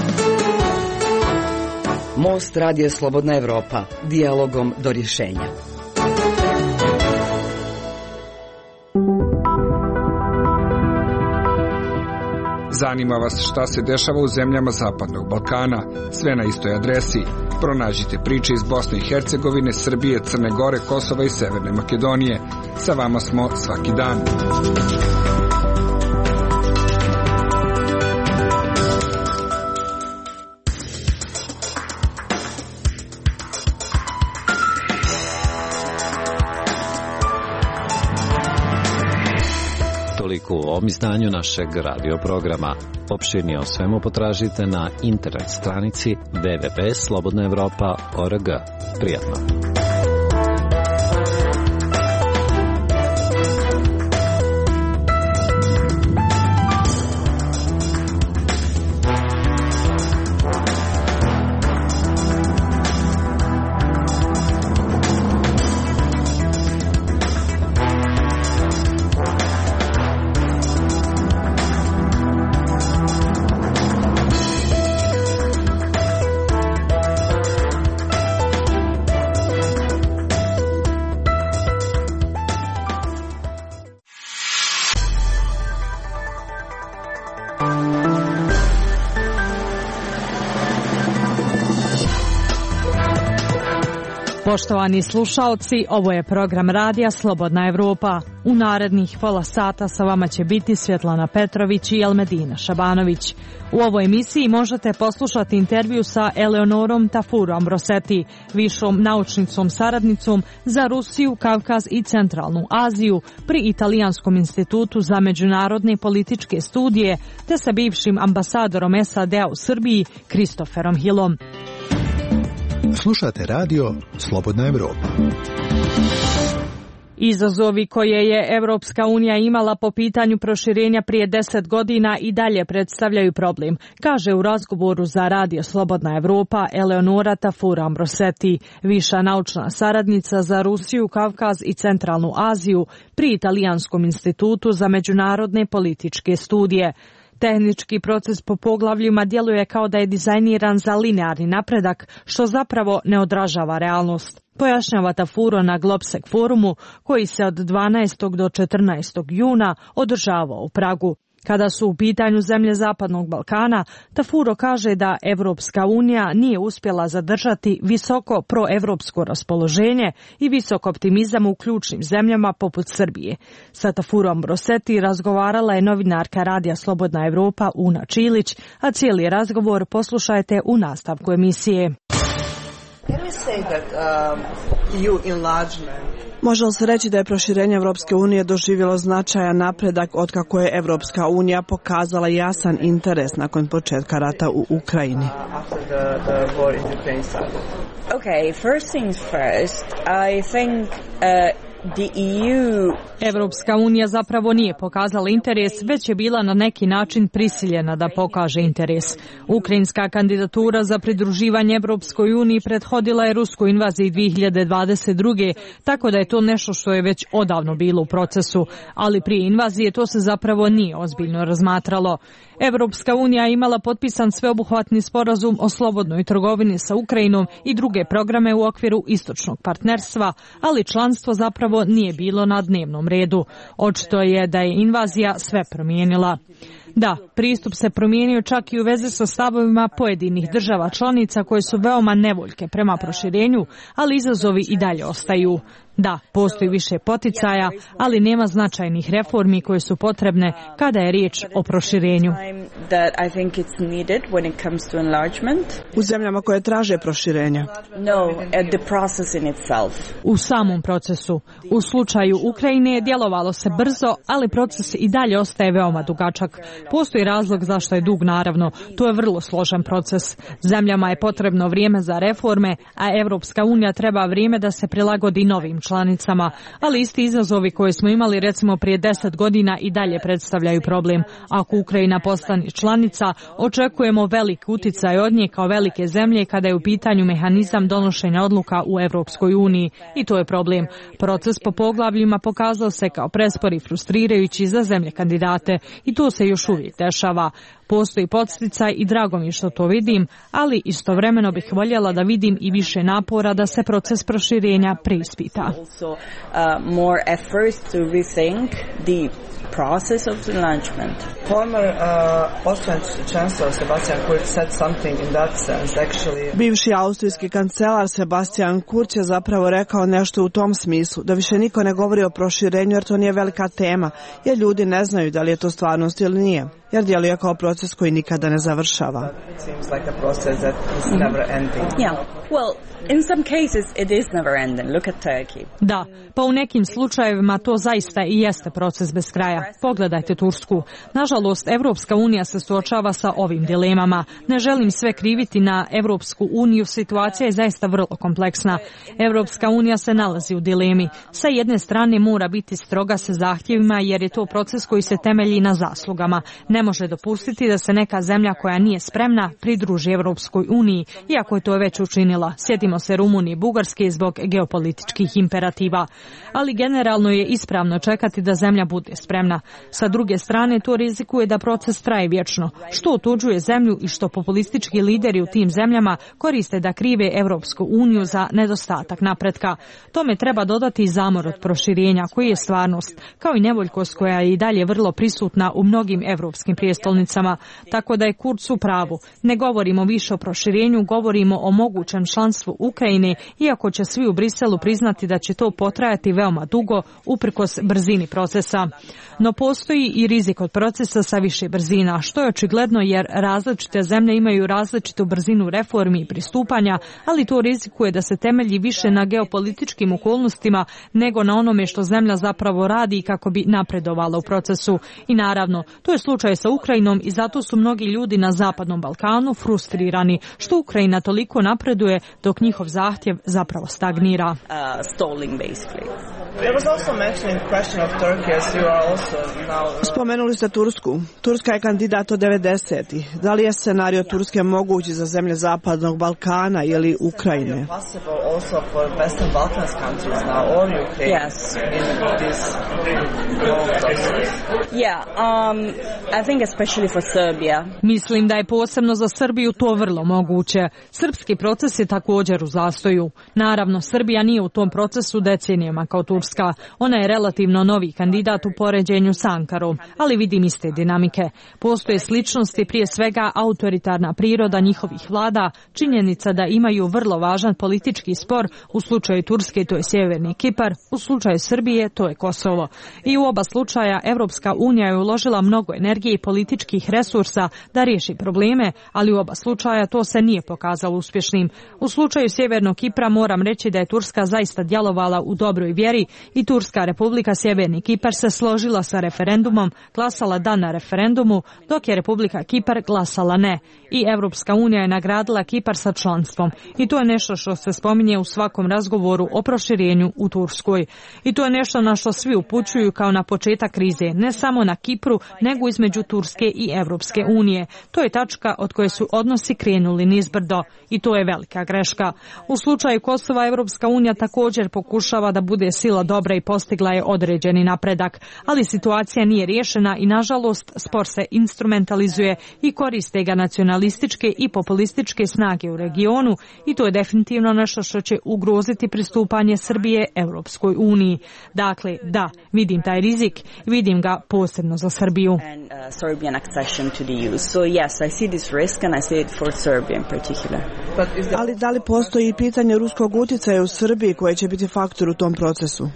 Most Radija Slobodna Evropa, dijalogom do rješenja. Zanima vas šta se dešava u zemljama Zapadnog Balkana? Sve na istoj adresi. Pronađite priče iz Bosne i Hercegovine, Srbije, Crne Gore, Kosova i Severne Makedonije. Sa vama smo svaki dan. Toliko u ovom izdanju našeg radio programa. Opširnije o svemu potražite na internet stranici www.slobodnaevropa.org. Prijatno. Poštovani slušaoci, ovo je program radija Slobodna Evropa. U narednih pola sata sa vama će biti Svjetlana Petrović i Elmedina Šabanović. U ovoj emisiji možete poslušati intervju sa Eleonorom Tafurom Roseti, višom naučnicom saradnicom za Rusiju, Kavkaz i Centralnu Aziju pri Italijanskom institutu za međunarodne političke studije, te sa bivšim ambasadorom SAD-a u Srbiji, Kristoferom Hillom. Slušate radio Slobodna Evropa. Izazovi koje je Evropska unija imala po pitanju proširenja prije 10 godina i dalje predstavljaju problem, kaže u razgovoru za radio Slobodna Evropa Eleonora Tafura Roseti, viša naučna saradnica za Rusiju, Kavkaz i Centralnu Aziju pri Italijanskom institutu za međunarodne političke studije. Tehnički proces po poglavljima djeluje kao da je dizajniran za linearni napredak, što zapravo ne odražava realnost. Pojašnjava Tafuro na Globsec forumu koji se od 12. do 14. juna održavao u Pragu. Kada su u pitanju zemlje Zapadnog Balkana, Tafuro kaže da Evropska unija nije uspjela zadržati visoko proevropsko raspoloženje i visok optimizam u ključnim zemljama poput Srbije. Sa Tafurom Roseti razgovarala je novinarka radija Slobodna Evropa Una Čilić, a cijeli razgovor poslušajte u nastavku emisije. Može li se reći da je proširenje Evropske unije doživjelo značajan napredak otkako je Evropska unija pokazala jasan interes nakon početka rata u Ukrajini? Okay, first things first, I think Evropska unija zapravo nije pokazala interes, već je bila na neki način prisiljena da pokaže interes. Ukrajinska kandidatura za pridruživanje Evropskoj uniji prethodila je ruskoj invaziji 2022. Tako da je to nešto što je već odavno bilo u procesu, ali prije invazije to se zapravo nije ozbiljno razmatralo. Evropska unija je imala potpisan sveobuhvatni sporazum o slobodnoj trgovini sa Ukrajinom i druge programe u okviru istočnog partnerstva, ali članstvo zapravo nije bilo na dnevnom redu. Očito je da je invazija sve promijenila. Da, pristup se promijenio čak i u vezi sa stavovima pojedinih država članica koje su veoma nevoljke prema proširenju, ali izazovi i dalje ostaju. Da, postoji više poticaja, ali nema značajnih reformi koje su potrebne kada je riječ o proširenju. U zemljama koje traže proširenje? U samom procesu. U slučaju Ukrajine djelovalo se brzo, ali proces i dalje ostaje veoma dugačak. Postoji razlog zašto je dug, naravno. To je vrlo složen proces. Zemljama je potrebno vrijeme za reforme, a Evropska unija treba vrijeme da se prilagodi novim članicama, ali isti izazovi koje smo imali recimo prije 10 godina i dalje predstavljaju problem. Ako Ukrajina postane članica, očekujemo velik uticaj od nje kao velike zemlje kada je u pitanju mehanizam donošenja odluka u Evropskoj uniji i to je problem. Proces po poglavljima pokazao se kao prespor i frustrirajući za zemlje kandidate i to se još uvijek dešava. Postoji podsticaj i drago mi je što to vidim, ali istovremeno bih voljela da vidim i više napora da se proces proširenja preispita. Bivši austrijski kancelar Sebastian Kurz je zapravo rekao nešto u tom smislu, da više niko ne govori o proširenju jer to nije velika tema, jer ljudi ne znaju da li je to stvarnost ili nije, jer djeluje kao proces koji nikada ne završava. Da, pa u nekim slučajevima to zaista i jeste proces bez kraja. Pogledajte Tursku. Nažalost, Evropska unija se suočava sa ovim dilemama. Ne želim sve kriviti na Evropsku uniju, situacija je zaista vrlo kompleksna. Evropska unija se nalazi u dilemi. Sa jedne strane mora biti stroga sa zahtjevima jer je to proces koji se temelji na zaslugama. Ne može dopustiti da se neka zemlja koja nije spremna pridruži Evropskoj uniji, iako je to već učinila učinila. Sjetimo se Rumunije i Bugarske zbog geopolitičkih imperativa. Ali generalno je ispravno čekati da zemlja bude spremna. Sa druge strane, to rizikuje da proces traje vječno, što otuđuje zemlju i što populistički lideri u tim zemljama koriste da krive Europsku uniju za nedostatak napretka. Tome treba dodati i zamor od proširenja, koji je stvarnost, kao i nevoljkost koja je i dalje vrlo prisutna u mnogim europskim prijestolnicama. Tako da je Kurz u pravu. Ne govorimo više o proširenju, govorimo o mogućem članstvu Ukrajine, iako će svi u Briselu priznati da će to potrajati veoma dugo, uprkos brzini procesa. No postoji i rizik od procesa sa više brzina, što je očigledno jer različite zemlje imaju različitu brzinu reformi i pristupanja, ali to rizikuje da se temelji više na geopolitičkim okolnostima nego na onome što zemlja zapravo radi kako bi napredovala u procesu. I naravno, to je slučaj sa Ukrajinom i zato su mnogi ljudi na Zapadnom Balkanu frustrirani što Ukrajina toliko napreduje dok njihov zahtjev zapravo stagnira. Spomenuli ste Tursku. Turska je kandidat od 90-ih. Da li je scenario Turske mogući za zemlje Zapadnog Balkana ili Ukrajine? Mislim da je posebno za Srbiju to vrlo moguće. Srpski proces je također u zastoju. Naravno, Srbija nije u tom procesu decenijama kao Turska. Ona je relativno novi kandidat u poređenju s Ankarom, ali vidim iste dinamike. Postoje sličnosti, prije svega autoritarna priroda njihovih vlada, činjenica da imaju vrlo važan politički spor, u slučaju Turske to je Sjeverni Kipar, u slučaju Srbije to je Kosovo. I u oba slučaja Evropska unija je uložila mnogo energije i političkih resursa da riješi probleme, ali u oba slučaja to se nije pokazalo uspješnim. U slučaju Sjevernog Kipra moram reći da je Turska zaista djelovala u dobroj vjeri i Turska Republika Sjeverni Kipar se složila sa referendumom, glasala da na referendumu, dok je Republika Kipar glasala ne. I Evropska unija je nagradila Kipar sa članstvom. I to je nešto što se spominje u svakom razgovoru o proširenju u Turskoj. I to je nešto na što svi upućuju kao na početak krize, ne samo na Kipru, nego između Turske i Evropske unije. To je tačka od koje su odnosi krenuli nizbrdo i to je velika greška. U slučaju Kosova Evropska unija također pokušava da bude sila dobra i postigla je određeni napredak, ali situacija nije riješena i nažalost spor se instrumentalizuje i koriste ga nacionalističke i populističke snage u regionu i to je definitivno nešto što će ugroziti pristupanje Srbije Evropskoj uniji. Dakle, da, vidim taj rizik i vidim ga posebno za Srbiju. Ali da li postoji pitanje ruskog utjecaja u Srbiji koje će biti faktor u tom procesu?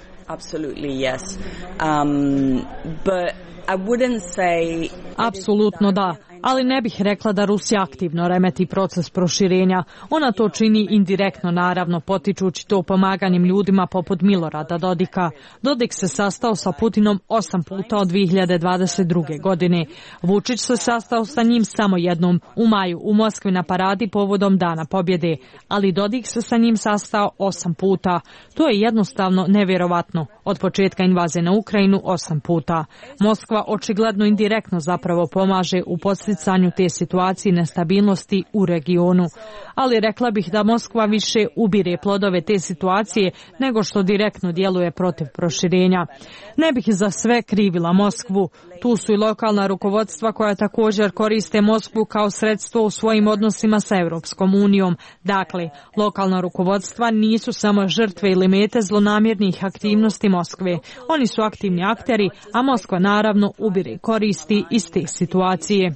Apsolutno da. Ali ne bih rekla da Rusija aktivno remeti proces proširenja. Ona to čini indirektno, naravno, potičući to pomaganjem ljudima poput Milorada Dodika. Dodik se sastao sa Putinom 8 puta od 2022. godine. Vučić se sastao sa njim samo jednom, u maju, u Moskvi na paradi povodom Dana pobjede. Ali Dodik se sa njim sastao 8 puta. To je jednostavno nevjerovatno. Od početka invazije na Ukrajinu 8 puta. Moskva očigledno indirektno zapravo pomaže u podsticanju te situacije i nestabilnosti u regionu. Ali rekla bih da Moskva više ubire plodove te situacije nego što direktno djeluje protiv proširenja. Ne bih za sve krivila Moskvu. Tu su i lokalna rukovodstva koja također koriste Moskvu kao sredstvo u svojim odnosima sa Europskom unijom. Dakle, lokalna rukovodstva nisu samo žrtve ili mete zlonamjernih aktivnosti Moskve. Oni su aktivni akteri, a Moskva naravno ubire koristi iz te situacije.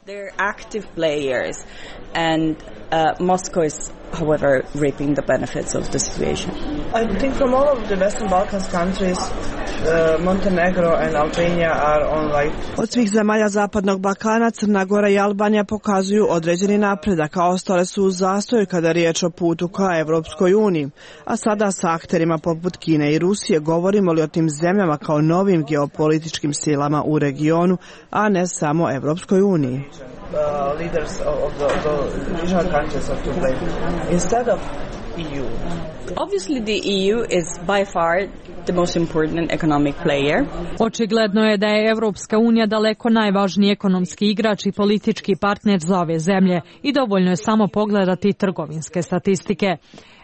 Moscow is, however, reaping the benefits of the situation. I think from all of the Western Balkans countries, Montenegro and Albania are on like... Od svih zemalja Zapadnog Balkana, Crna Gora i Albanija pokazuju određeni napredak, a ostale su u zastoju kada je riječ o putu ka Evropskoj uniji. A sada sa akterima poput Kine i Rusije govorimo li o tim zemljama kao novim geopolitičkim silama u regionu, a ne samo Evropskoj uniji. Leaders of the regional countries of the instead of EU. Obviously the EU is by far the most important economic player. Očigledno je da je Evropska unija daleko najvažniji ekonomski igrač i politički partner za ove zemlje i dovoljno je samo pogledati trgovinske statistike.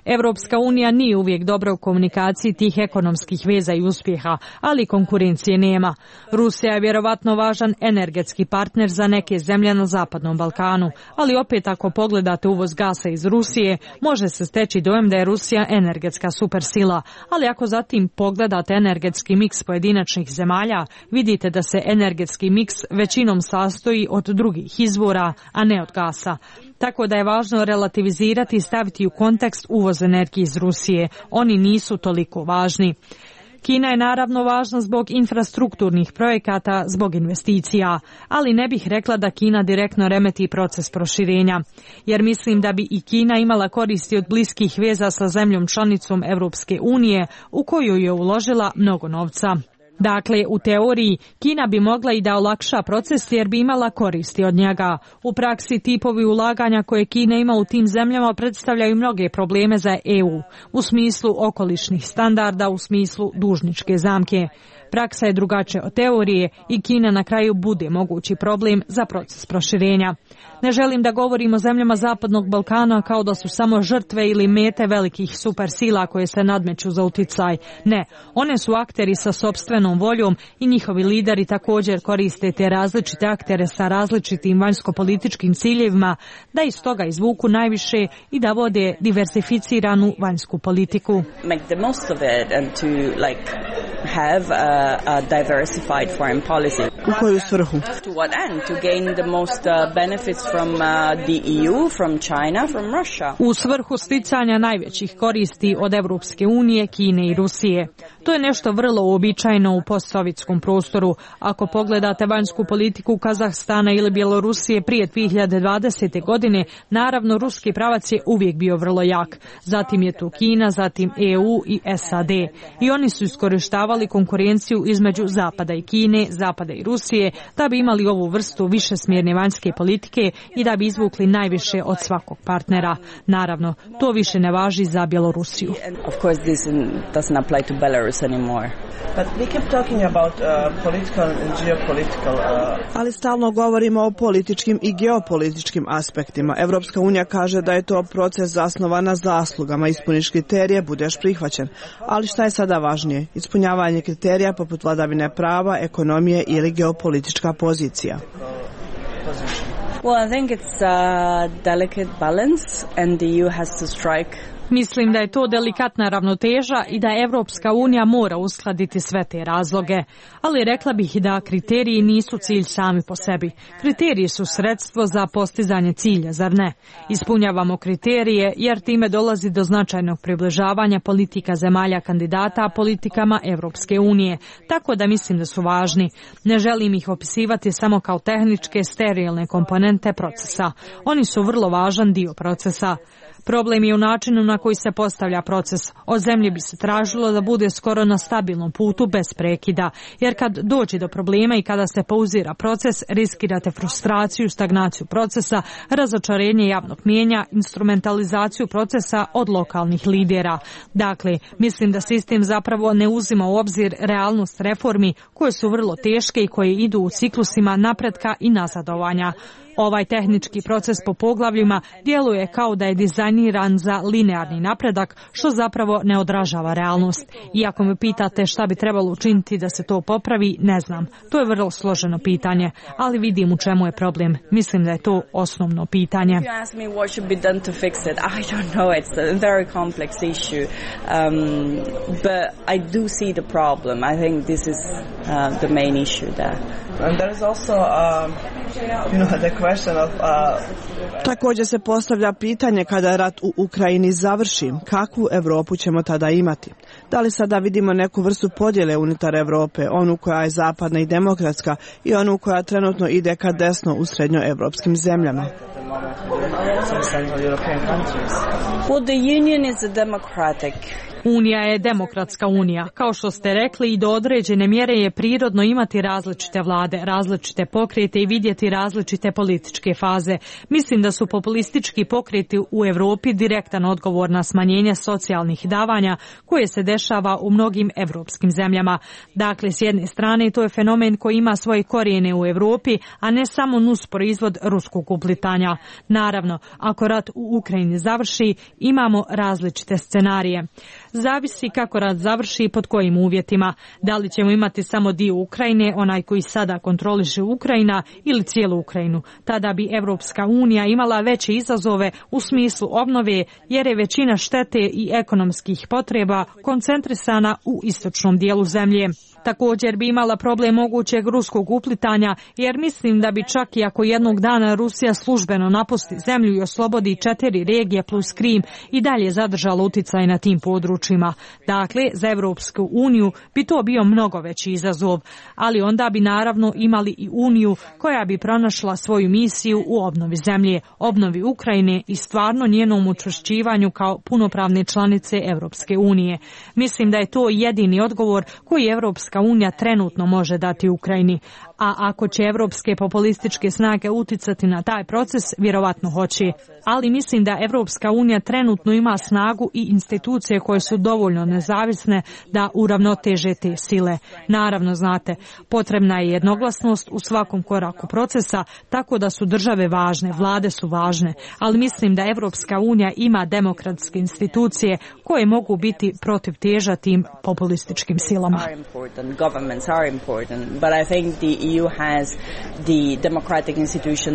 Evropska unija nije uvijek dobra u komunikaciji tih ekonomskih veza i uspjeha, ali konkurencije nema. Rusija je vjerovatno važan energetski partner za neke zemlje na Zapadnom Balkanu, ali opet ako pogledate uvoz gasa iz Rusije, može se steći dojam da je Rusija energetska supersila, ali ako zatim pogledate energetski miks pojedinačnih zemalja, vidite da se energetski miks većinom sastoji od drugih izvora, a ne od gasa. Tako da je važno relativizirati i staviti u kontekst uvoz energije iz Rusije. Oni nisu toliko važni. Kina je naravno važna zbog infrastrukturnih projekata, zbog investicija, ali ne bih rekla da Kina direktno remeti proces proširenja, jer mislim da bi i Kina imala koristi od bliskih veza sa zemljom članicom Europske unije u koju je uložila mnogo novca. Dakle, u teoriji, Kina bi mogla i da olakša proces jer bi imala koristi od njega. U praksi tipovi ulaganja koje Kina ima u tim zemljama predstavljaju mnoge probleme za EU, u smislu okolišnih standarda, u smislu dužničke zamke. Praksa je drugačija od teorije i Kina na kraju bude mogući problem za proces proširenja. Ne želim da govorim o zemljama Zapadnog Balkana kao da su samo žrtve ili mete velikih supersila koje se nadmeću za uticaj. Ne, one su akteri sa sopstvenom voljom i njihovi lideri također koriste te različite aktere sa različitim vanjsko-političkim ciljevima da iz toga izvuku najviše i da vode diversificiranu vanjsku politiku. Make the most of it and to have a diversified foreign policy. U koju svrhu? To what end? To gain the most benefits from the EU, from China, from Russia. U svrhu sticanja najvećih koristi od Evropske unije, Kine i Rusije. To je nešto vrlo uobičajeno u postsovjetskom prostoru. Ako pogledate vanjsku politiku Kazahstana ili Bjelorusije prije 2020. godine, naravno ruski pravac je uvijek bio vrlo jak. Zatim je tu Kina, zatim EU i SAD. I oni su iskorištavali konkurenciju između Zapada i Kine, Zapada i Rusije, da bi imali ovu vrstu višesmjerne vanjske politike i da bi izvukli najviše od svakog partnera. Naravno, to više ne važi za Bjelorusiju. Of course this doesn't apply to Belarus anymore. But we keep talking about political and geopolitical. Ali stalno govorimo o političkim i geopolitičkim aspektima. Evropska unija kaže da je to proces zasnovan na zaslugama. Ispuniš kriterije, budeš prihvaćen. Ali šta je sada važnije? Ispunjavanje kriterija poput vladavine prava, ekonomije ili geopolitička pozicija? Well, I think it's a delicate balance and the EU has to strike. Mislim da je to delikatna ravnoteža i da Evropska unija mora uskladiti sve te razloge. Ali rekla bih i da kriteriji nisu cilj sami po sebi. Kriteriji su sredstvo za postizanje cilja, zar ne? Ispunjavamo kriterije jer time dolazi do značajnog približavanja politika zemalja kandidata politikama Evropske unije. Tako da mislim da su važni. Ne želim ih opisivati samo kao tehničke, sterilne komponente procesa. Oni su vrlo važan dio procesa. Problem je u načinu na koji se postavlja proces. Od zemlje bi se tražilo da bude skoro na stabilnom putu bez prekida, jer kad dođe do problema i kada se pauzira proces, riskirate frustraciju, stagnaciju procesa, razočarenje javnog mijenja, instrumentalizaciju procesa od lokalnih lidera. Dakle, mislim da sistem zapravo ne uzima u obzir realnost reformi koje su vrlo teške i koje idu u ciklusima napretka i nazadovanja. Ovaj tehnički proces po poglavljima djeluje kao da je dizajniran za linearni napredak, što zapravo ne odražava realnost. I ako me pitate šta bi trebalo učiniti da se to popravi, ne znam. To je vrlo složeno pitanje, ali vidim u čemu je problem. Mislim da je to osnovno pitanje. If you ask me what should be done to fix it, I don't know. It's a very complex issue. But I do see the problem. I think this is the main issue there. And there is also, the question of... Također se postavlja pitanje kada rat u Ukrajini završi, kakvu Europu ćemo tada imati? Da li sada vidimo neku vrstu podjele unutar Europe, onu koja je zapadna i demokratska i onu koja trenutno ide ka desno u srednjoevropskim zemljama? Well, the Union is a democratic Unija je demokratska unija. Kao što ste rekli, i do određene mjere je prirodno imati različite vlade, različite pokrete i vidjeti različite političke faze. Mislim da su populistički pokreti u Europi direktan odgovor na smanjenje socijalnih davanja koje se dešava u mnogim evropskim zemljama. Dakle, s jedne strane to je fenomen koji ima svoje korijene u Europi, a ne samo nusproizvod ruskog uplitanja. Naravno, ako rat u Ukrajini završi, imamo različite scenarije. Zavisi kako rat završi i pod kojim uvjetima. Da li ćemo imati samo dio Ukrajine, onaj koji sada kontroliše Ukrajina, ili cijelu Ukrajinu. Tada bi Evropska unija imala veće izazove u smislu obnove, jer je većina štete i ekonomskih potreba koncentrisana u istočnom dijelu zemlje. Također bi imala problem mogućeg ruskog uplitanja, jer mislim da bi čak i ako jednog dana Rusija službeno napusti zemlju i oslobodi 4 regije plus Krim, i dalje zadržala uticaj na tim područjima. Dakle, za Evropsku uniju bi to bio mnogo veći izazov, ali onda bi naravno imali i uniju koja bi pronašla svoju misiju u obnovi zemlje, obnovi Ukrajine i stvarno njenom učvršćivanju kao punopravne članice Evropske unije. Mislim da je to jedini odgovor koji Evropska unija trenutno može dati Ukrajini. A ako će evropske populističke snage uticati na taj proces, vjerovatno hoće. Ali mislim da Evropska unija trenutno ima snagu i institucije koje su dovoljno nezavisne da uravnoteže te sile. Naravno, znate, potrebna je jednoglasnost u svakom koraku procesa, tako da su države važne, vlade su važne, ali mislim da Evropska unija ima demokratske institucije koje mogu biti protiv teža tim populističkim silama. Governments are important, but I think the EU has the democratic institution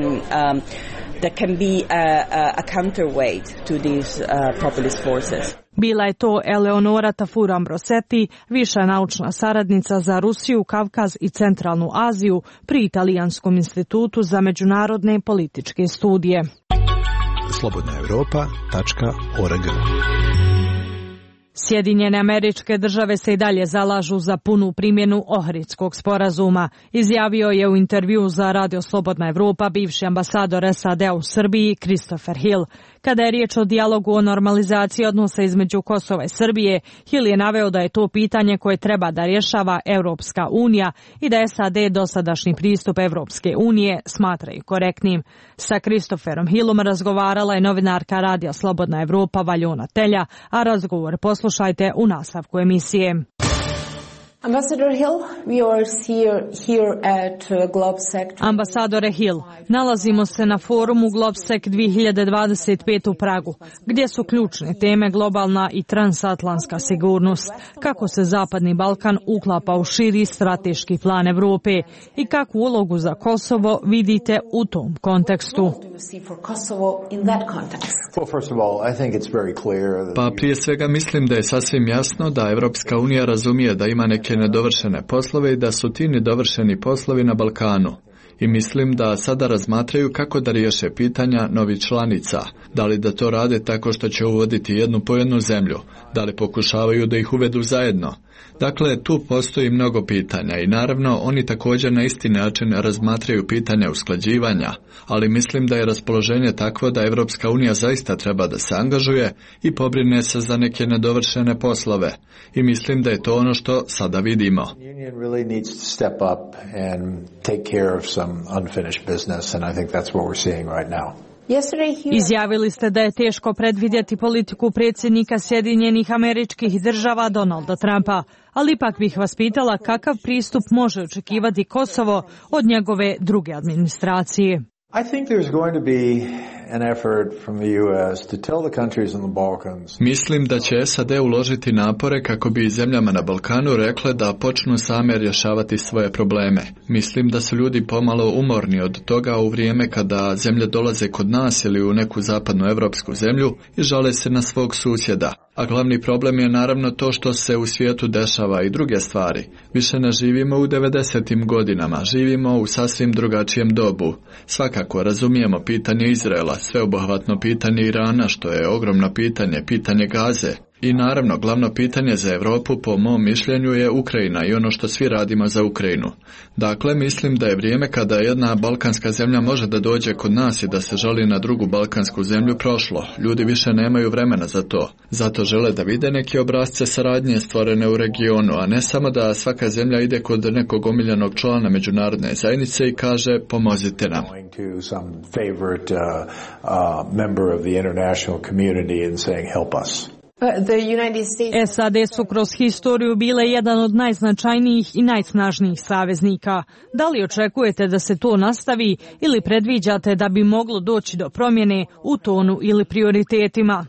that can be a counterweight to these populist forces. Bila je to Eleonorata Furam-Rossetti, viša naučna saradnica za Rusiju, Kavkaz i Centralnu Aziju pri Italijanskom institutu za međunarodne političke studije. slobodnaevropa.org. Sjedinjene Američke Države se i dalje zalažu za punu primjenu Ohridskog sporazuma, izjavio je u intervjuu za Radio Slobodna Evropa bivši ambasador SAD-a u Srbiji Christopher Hill. Kada je riječ o dijalogu o normalizaciji odnosa između Kosova i Srbije, Hill je naveo da je to pitanje koje treba da rješava Evropska unija i da SAD dosadašnji pristup Evropske unije smatraju korektnim. Sa Christopherom Hillom razgovarala je novinarka Radija Slobodna Evropa Valjona Telja, a razgovor poslušajte u nastavku emisije. Ambassador Hill, we are here at GlobSec. Ambasadore Hill, nalazimo se na forumu GlobSec 2025 u Pragu, gdje su ključne teme globalna i transatlantska sigurnost, kako se Zapadni Balkan uklapa u širi strateški plan Evrope i kakvu ulogu za Kosovo vidite u tom kontekstu. Pa prije svega mislim da je sasvim jasno da Evropska unija razumije da ima neke nedovršene poslove i da su ti nedovršeni poslovi na Balkanu. I mislim da sada razmatraju kako da riješe pitanja novih članica. Da li da to rade tako što će uvoditi jednu po jednu zemlju, da li pokušavaju da ih uvedu zajedno. Dakle, tu postoji mnogo pitanja i naravno oni također na isti način razmatraju pitanja usklađivanja, ali mislim da je raspoloženje takvo da Evropska unija zaista treba da se angažuje i pobrine se za neke nedovršene poslove. I mislim da je to ono što sada vidimo. Izjavili ste da je teško predvidjeti politiku predsjednika Sjedinjenih Američkih Država Donalda Trumpa, ali ipak bih vas pitala kakav pristup može očekivati Kosovo od njegove druge administracije. Mislim da će SAD uložiti napore kako bi zemljama na Balkanu rekle da počnu same rješavati svoje probleme. Mislim da su ljudi pomalo umorni od toga u vrijeme kada zemlje dolaze kod nas ili u neku zapadnu evropsku zemlju i žale se na svog susjeda. A glavni problem je naravno to što se u svijetu dešava i druge stvari. Više ne živimo u 90. godinama, živimo u sasvim drugačijem dobu. Svakako razumijemo pitanje Izraela, sveobuhvatno pitanje Irana, što je ogromno pitanje, pitanje Gaze. I naravno, glavno pitanje za Europu po mom mišljenju je Ukrajina i ono što svi radimo za Ukrajinu. Dakle, mislim da je vrijeme kada jedna balkanska zemlja može da dođe kod nas i da se žali na drugu balkansku zemlju prošlo. Ljudi više nemaju vremena za to. Zato žele da vide neke obrasce saradnje stvorene u regionu, a ne samo da svaka zemlja ide kod nekog omiljenog člana međunarodne zajednice i kaže pomozite nam. SAD su kroz historiju bile jedan od najznačajnijih i najsnažnijih saveznika. Da li očekujete da se to nastavi ili predviđate da bi moglo doći do promjene u tonu ili prioritetima?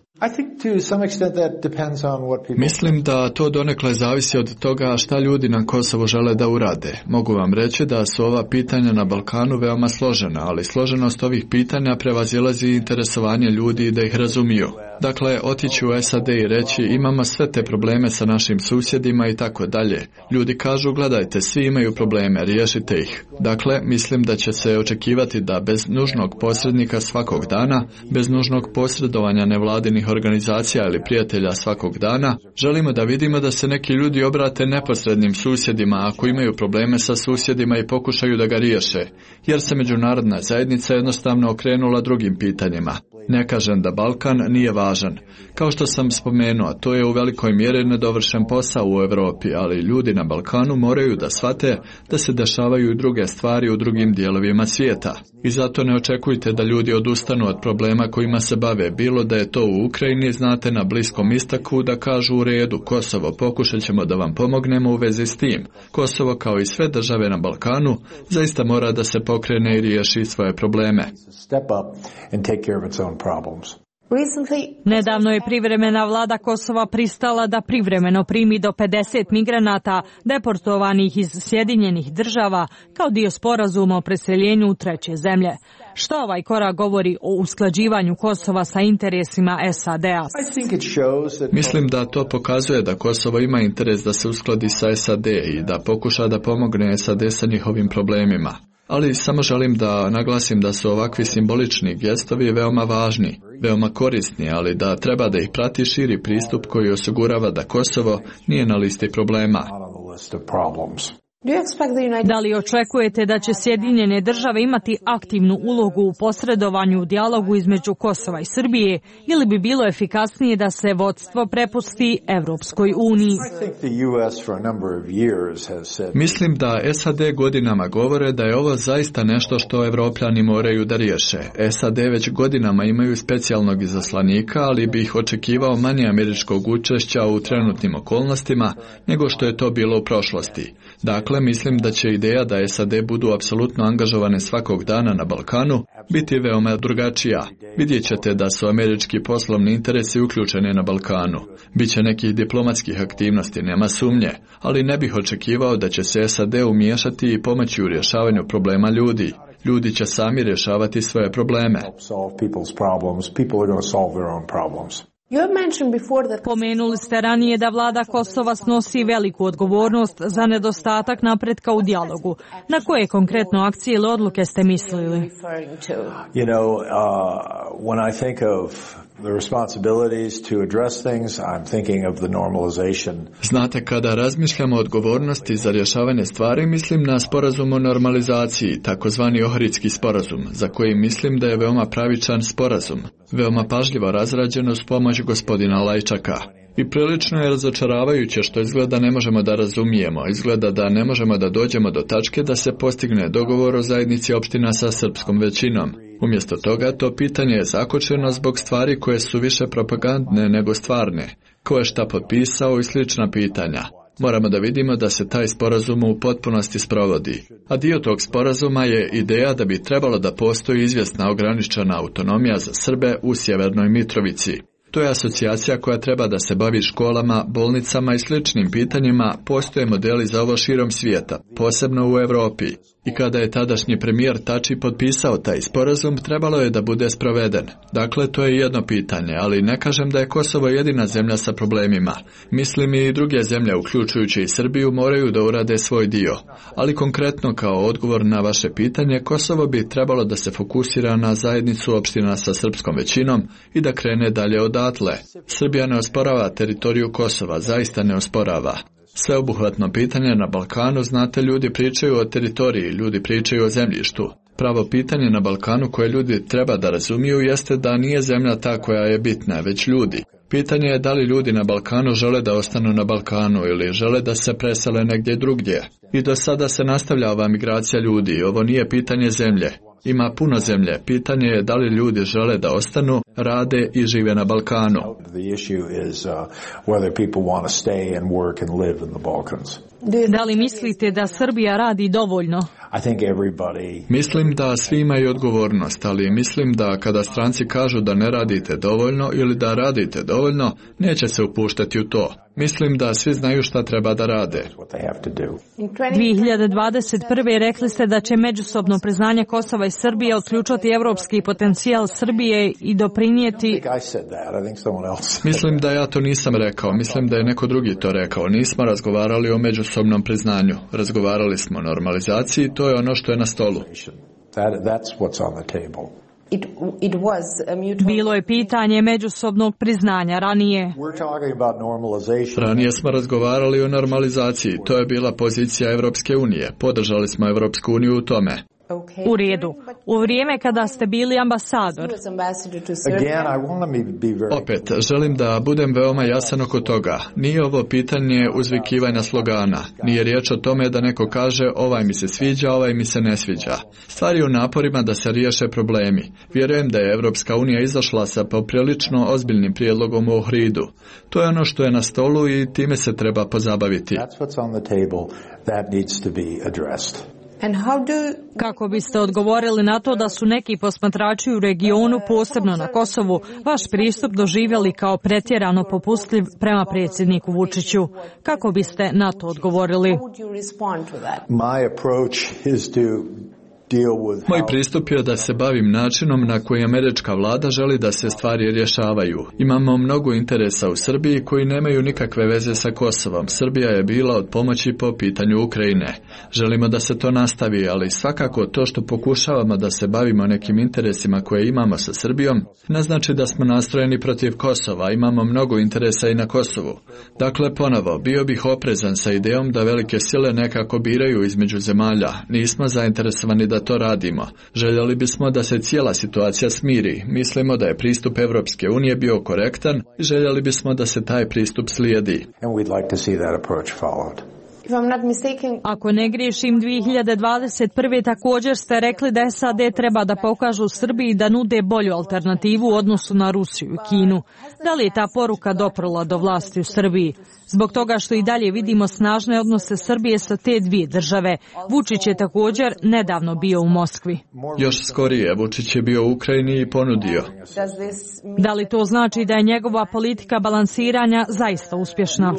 Mislim da to donekle zavisi od toga šta ljudi na Kosovu žele da urade. Mogu vam reći da su ova pitanja na Balkanu veoma složena, ali složenost ovih pitanja prevazilazi interesovanje ljudi da ih razumiju. Dakle, otići u SAD i reći imamo sve te probleme sa našim susjedima i tako dalje. Ljudi kažu gledajte, svi imaju probleme, riješite ih. Dakle, mislim da će se očekivati da bez nužnog posrednika svakog dana, bez nužnog posredovanja nevladinih organizacija ili prijatelja svakog dana, želimo da vidimo da se neki ljudi obrate neposrednim susjedima ako imaju probleme sa susjedima i pokušaju da ga riješe, jer se međunarodna zajednica jednostavno okrenula drugim pitanjima. Ne kažem da Balkan nije važan. Kao što sam spomenuo, to je u velikoj mjeri nedovršen posao u Europi, ali ljudi na Balkanu moraju da shvate da se dešavaju i druge stvari u drugim dijelovima svijeta. I zato ne očekujte da ljudi odustanu od problema kojima se bave, bilo da je to u Ukrajini, znate, na Bliskom istoku, da kažu u redu, Kosovo, pokušat ćemo da vam pomognemo u vezi s tim. Kosovo, kao i sve države na Balkanu, zaista mora da se pokrene i riješi svoje probleme. Nedavno je privremena vlada Kosova pristala da privremeno primi do 50 migranata deportovanih iz Sjedinjenih država kao dio sporazuma o preseljenju u treće zemlje. Što ovaj korak govori o usklađivanju Kosova sa interesima SAD-a? Mislim da to pokazuje da Kosovo ima interes da se uskladi sa SAD i da pokuša da pomogne SAD sa njihovim problemima. Ali samo želim da naglasim da su ovakvi simbolični gestovi veoma važni, veoma korisni, ali da treba da ih prati širi pristup koji osigurava da Kosovo nije na listi problema. Da li očekujete da će Sjedinjene države imati aktivnu ulogu u posredovanju u dijalogu između Kosova i Srbije ili bi bilo efikasnije da se vodstvo prepusti Evropskoj uniji? Mislim da SAD godinama govore da je ovo zaista nešto što Evropljani moraju da riješe. SAD već godinama imaju specijalnog izaslanika, ali bi ih očekivao manje američkog učešća u trenutnim okolnostima nego što je to bilo u prošlosti. Dakle, mislim da će ideja da SAD budu apsolutno angažovane svakog dana na Balkanu biti veoma drugačija. Vidjet ćete da su američki poslovni interesi uključeni na Balkanu. Biće nekih diplomatskih aktivnosti, nema sumnje, ali ne bih očekivao da će se SAD umiješati i pomoći u rješavanju problema ljudi. Ljudi će sami rješavati svoje probleme. Pomenuli ste ranije da vlada Kosova snosi veliku odgovornost za nedostatak napretka u dijalogu. Na koje konkretno akcije ili odluke ste mislili? Znate, kada razmišljamo o odgovornosti za rješavanje stvari, mislim na sporazum o normalizaciji, takozvani Ohridski sporazum, za koji mislim da je veoma pravičan sporazum, veoma pažljivo razrađen uz pomoć gospodina Lajčaka. I prilično je razočaravajuće što izgleda ne možemo da razumijemo, izgleda da ne možemo da dođemo do tačke da se postigne dogovor o zajednici opština sa srpskom većinom. Umjesto toga, to pitanje je zakočeno zbog stvari koje su više propagandne nego stvarne. Ko je šta potpisao i slična pitanja. Moramo da vidimo da se taj sporazum u potpunosti sprovodi. A dio tog sporazuma je ideja da bi trebalo da postoji izvjesna ograničena autonomija za Srbe u Sjevernoj Mitrovici. To je asocijacija koja treba da se bavi školama, bolnicama i sličnim pitanjima. Postoje modeli za ovo širom svijeta, posebno u Europi. I kada je tadašnji premijer Tači potpisao taj sporazum, trebalo je da bude sproveden. Dakle, to je jedno pitanje, ali ne kažem da je Kosovo jedina zemlja sa problemima. Mislim i druge zemlje, uključujući i Srbiju, moraju da urade svoj dio. Ali konkretno kao odgovor na vaše pitanje, Kosovo bi trebalo da se fokusira na zajednicu opština sa srpskom većinom i da krene dalje odatle. odatle. Srbija ne osporava teritoriju Kosova, zaista ne osporava. Sveobuhvatno pitanje na Balkanu, znate, ljudi pričaju o teritoriji, ljudi pričaju o zemljištu. Pravo pitanje na Balkanu koje ljudi treba da razumiju jeste da nije zemlja ta koja je bitna, već ljudi. Pitanje je da li ljudi na Balkanu žele da ostanu na Balkanu ili žele da se presele negdje drugdje. I do sada se nastavlja ova migracija ljudi, ovo nije pitanje zemlje. Ima puno zemlje, pitanje je da li ljudi žele da ostanu, rade i žive na Balkanu. Da li mislite da Srbija radi dovoljno? Mislim da svi imaju odgovornost, ali mislim da kada stranci kažu da ne radite dovoljno ili da radite dovoljno, neće se upuštati u to. Mislim da svi znaju šta treba da rade. 2021. rekli ste da će međusobno priznanje Kosova i Srbije otključati evropski potencijal Srbije i doprinijeti... Mislim da ja to nisam rekao, mislim da je neko drugi to rekao. Nismo razgovarali o međusobnom priznanju. Razgovarali smo o normalizaciji, to je ono što je na stolu. Bilo je pitanje međusobnog priznanja ranije. Ranije smo razgovarali o normalizaciji, to je bila pozicija Evropske unije. Podržali smo Evropsku uniju u tome. U redu. U vrijeme kada ste bili ambasador. Opet, želim da budem veoma jasan oko toga. Nije ovo pitanje uzvikivanja slogana. Nije riječ o tome da neko kaže ovaj mi se sviđa, ovaj mi se ne sviđa. Stvar je u naporima da se riješe problemi. Vjerujem da je Evropska unija izašla sa poprilično ozbiljnim prijedlogom u Ohridu. To je ono što je na stolu i time se treba pozabaviti. Kako biste odgovorili na to da su neki posmatrači u regionu, posebno na Kosovu, vaš pristup doživjeli kao pretjerano popustljiv prema predsjedniku Vučiću? Kako biste na to odgovorili? Moj pristup je da se bavim načinom na koji američka vlada želi da se stvari rješavaju. Imamo mnogo interesa u Srbiji koji nemaju nikakve veze sa Kosovom. Srbija je bila od pomoći po pitanju Ukrajine. Želimo da se to nastavi, ali svakako to što pokušavamo da se bavimo nekim interesima koje imamo sa Srbijom, ne znači da smo nastrojeni protiv Kosova. Imamo mnogo interesa i na Kosovu. Dakle, ponovo, bio bih oprezan sa idejom da velike sile nekako biraju između zemalja. Nismo zainteresovani da to radimo. Željeli bismo da se cijela situacija smiri. Mislimo da je pristup Evropske unije bio korektan i željeli bismo da se taj pristup slijedi. Ako ne griješim, 2021. također ste rekli da SAD treba da pokažu Srbiji da nude bolju alternativu u odnosu na Rusiju i Kinu. Da li je ta poruka doprla do vlasti u Srbiji? Zbog toga što i dalje vidimo snažne odnose Srbije sa te dvije države. Vučić je također nedavno bio u Moskvi. Još skorije, Vučić je bio u Ukrajini i ponudio. Da li to znači da je njegova politika balansiranja zaista uspješna?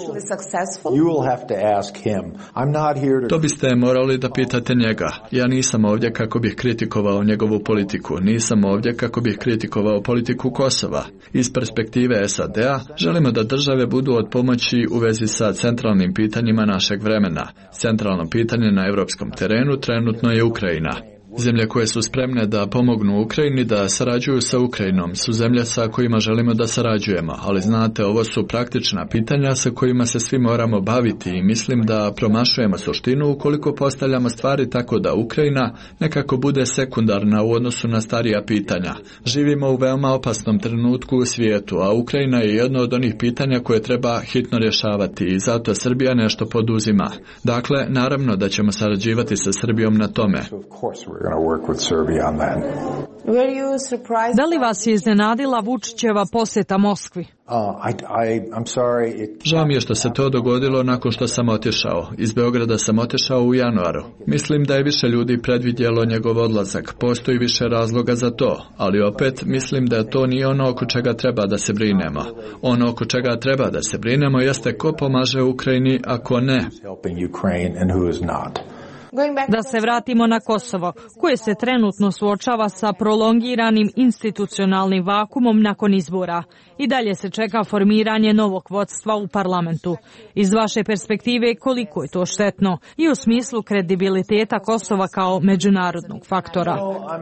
To biste morali da pitate njega. Ja nisam ovdje kako bih kritikovao njegovu politiku. Nisam ovdje kako bih kritikovao politiku Kosova. Iz perspektive SAD-a želimo da države budu od pomoći u vezi sa centralnim pitanjima našeg vremena. Centralno pitanje na europskom terenu trenutno je Ukrajina. Zemlje koje su spremne da pomognu Ukrajini da sarađuju sa Ukrajinom su zemlje sa kojima želimo da sarađujemo, ali znate, ovo su praktična pitanja sa kojima se svi moramo baviti i mislim da promašujemo suštinu ukoliko postavljamo stvari tako da Ukrajina nekako bude sekundarna u odnosu na starija pitanja. Živimo u veoma opasnom trenutku u svijetu, a Ukrajina je jedno od onih pitanja koje treba hitno rješavati i zato Srbija nešto poduzima. Dakle, naravno da ćemo sarađivati sa Srbijom na tome. Da li vas je iznenadila Vučićeva posjeta Moskvi? Žao mi je što se to dogodilo nakon što sam otišao. Iz Beograda sam otišao u januaru. Mislim da je više ljudi predvidjelo njegov odlazak. Postoji više razloga za to, ali opet mislim da to nije ono oko čega treba da se brinemo. Ono oko čega treba da se brinemo jeste ko pomaže Ukrajini, a ko ne. Da se vratimo na Kosovo, koje se trenutno suočava sa prolongiranim institucionalnim vakumom nakon izbora. I dalje se čeka formiranje novog vodstva u parlamentu. Iz vaše perspektive, koliko je to štetno i u smislu kredibiliteta Kosova kao međunarodnog faktora?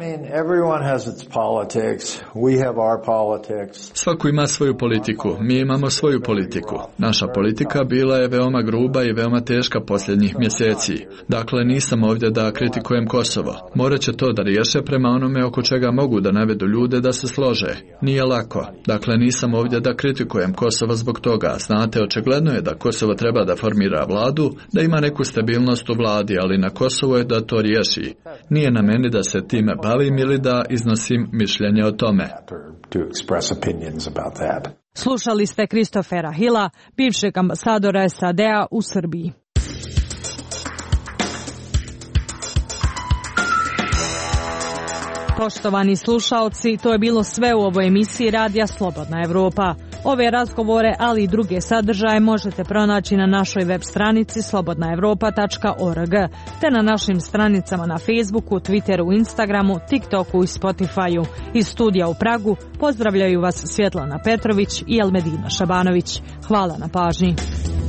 Svako ima svoju politiku, mi imamo svoju politiku. Naša politika bila je veoma gruba i veoma teška posljednjih mjeseci. Dakle, nisam ovdje da kritikujem Kosovo. Morat će to da riješe prema onome oko čega mogu da navedu ljude da se slože. Nije lako. Dakle, nisam ovdje da kritikujem Kosovo zbog toga. Znate, očigledno je da Kosovo treba da formira vladu, da ima neku stabilnost u vladi, ali na Kosovo je da to riješi. Nije na meni da se time bavim ili da iznosim mišljenje o tome. Slušali ste Kristofera Hilla, bivšeg ambasadora SAD-a u Srbiji. Poštovani slušaoci, to je bilo sve u ovoj emisiji Radija Slobodna Evropa. Ove razgovore, ali i druge sadržaje možete pronaći na našoj web stranici slobodnaevropa.org, te na našim stranicama na Facebooku, Twitteru, Instagramu, TikToku i Spotifyu. Iz studija u Pragu pozdravljaju vas Svjetlana Petrović i Elmedina Šabanović. Hvala na pažnji.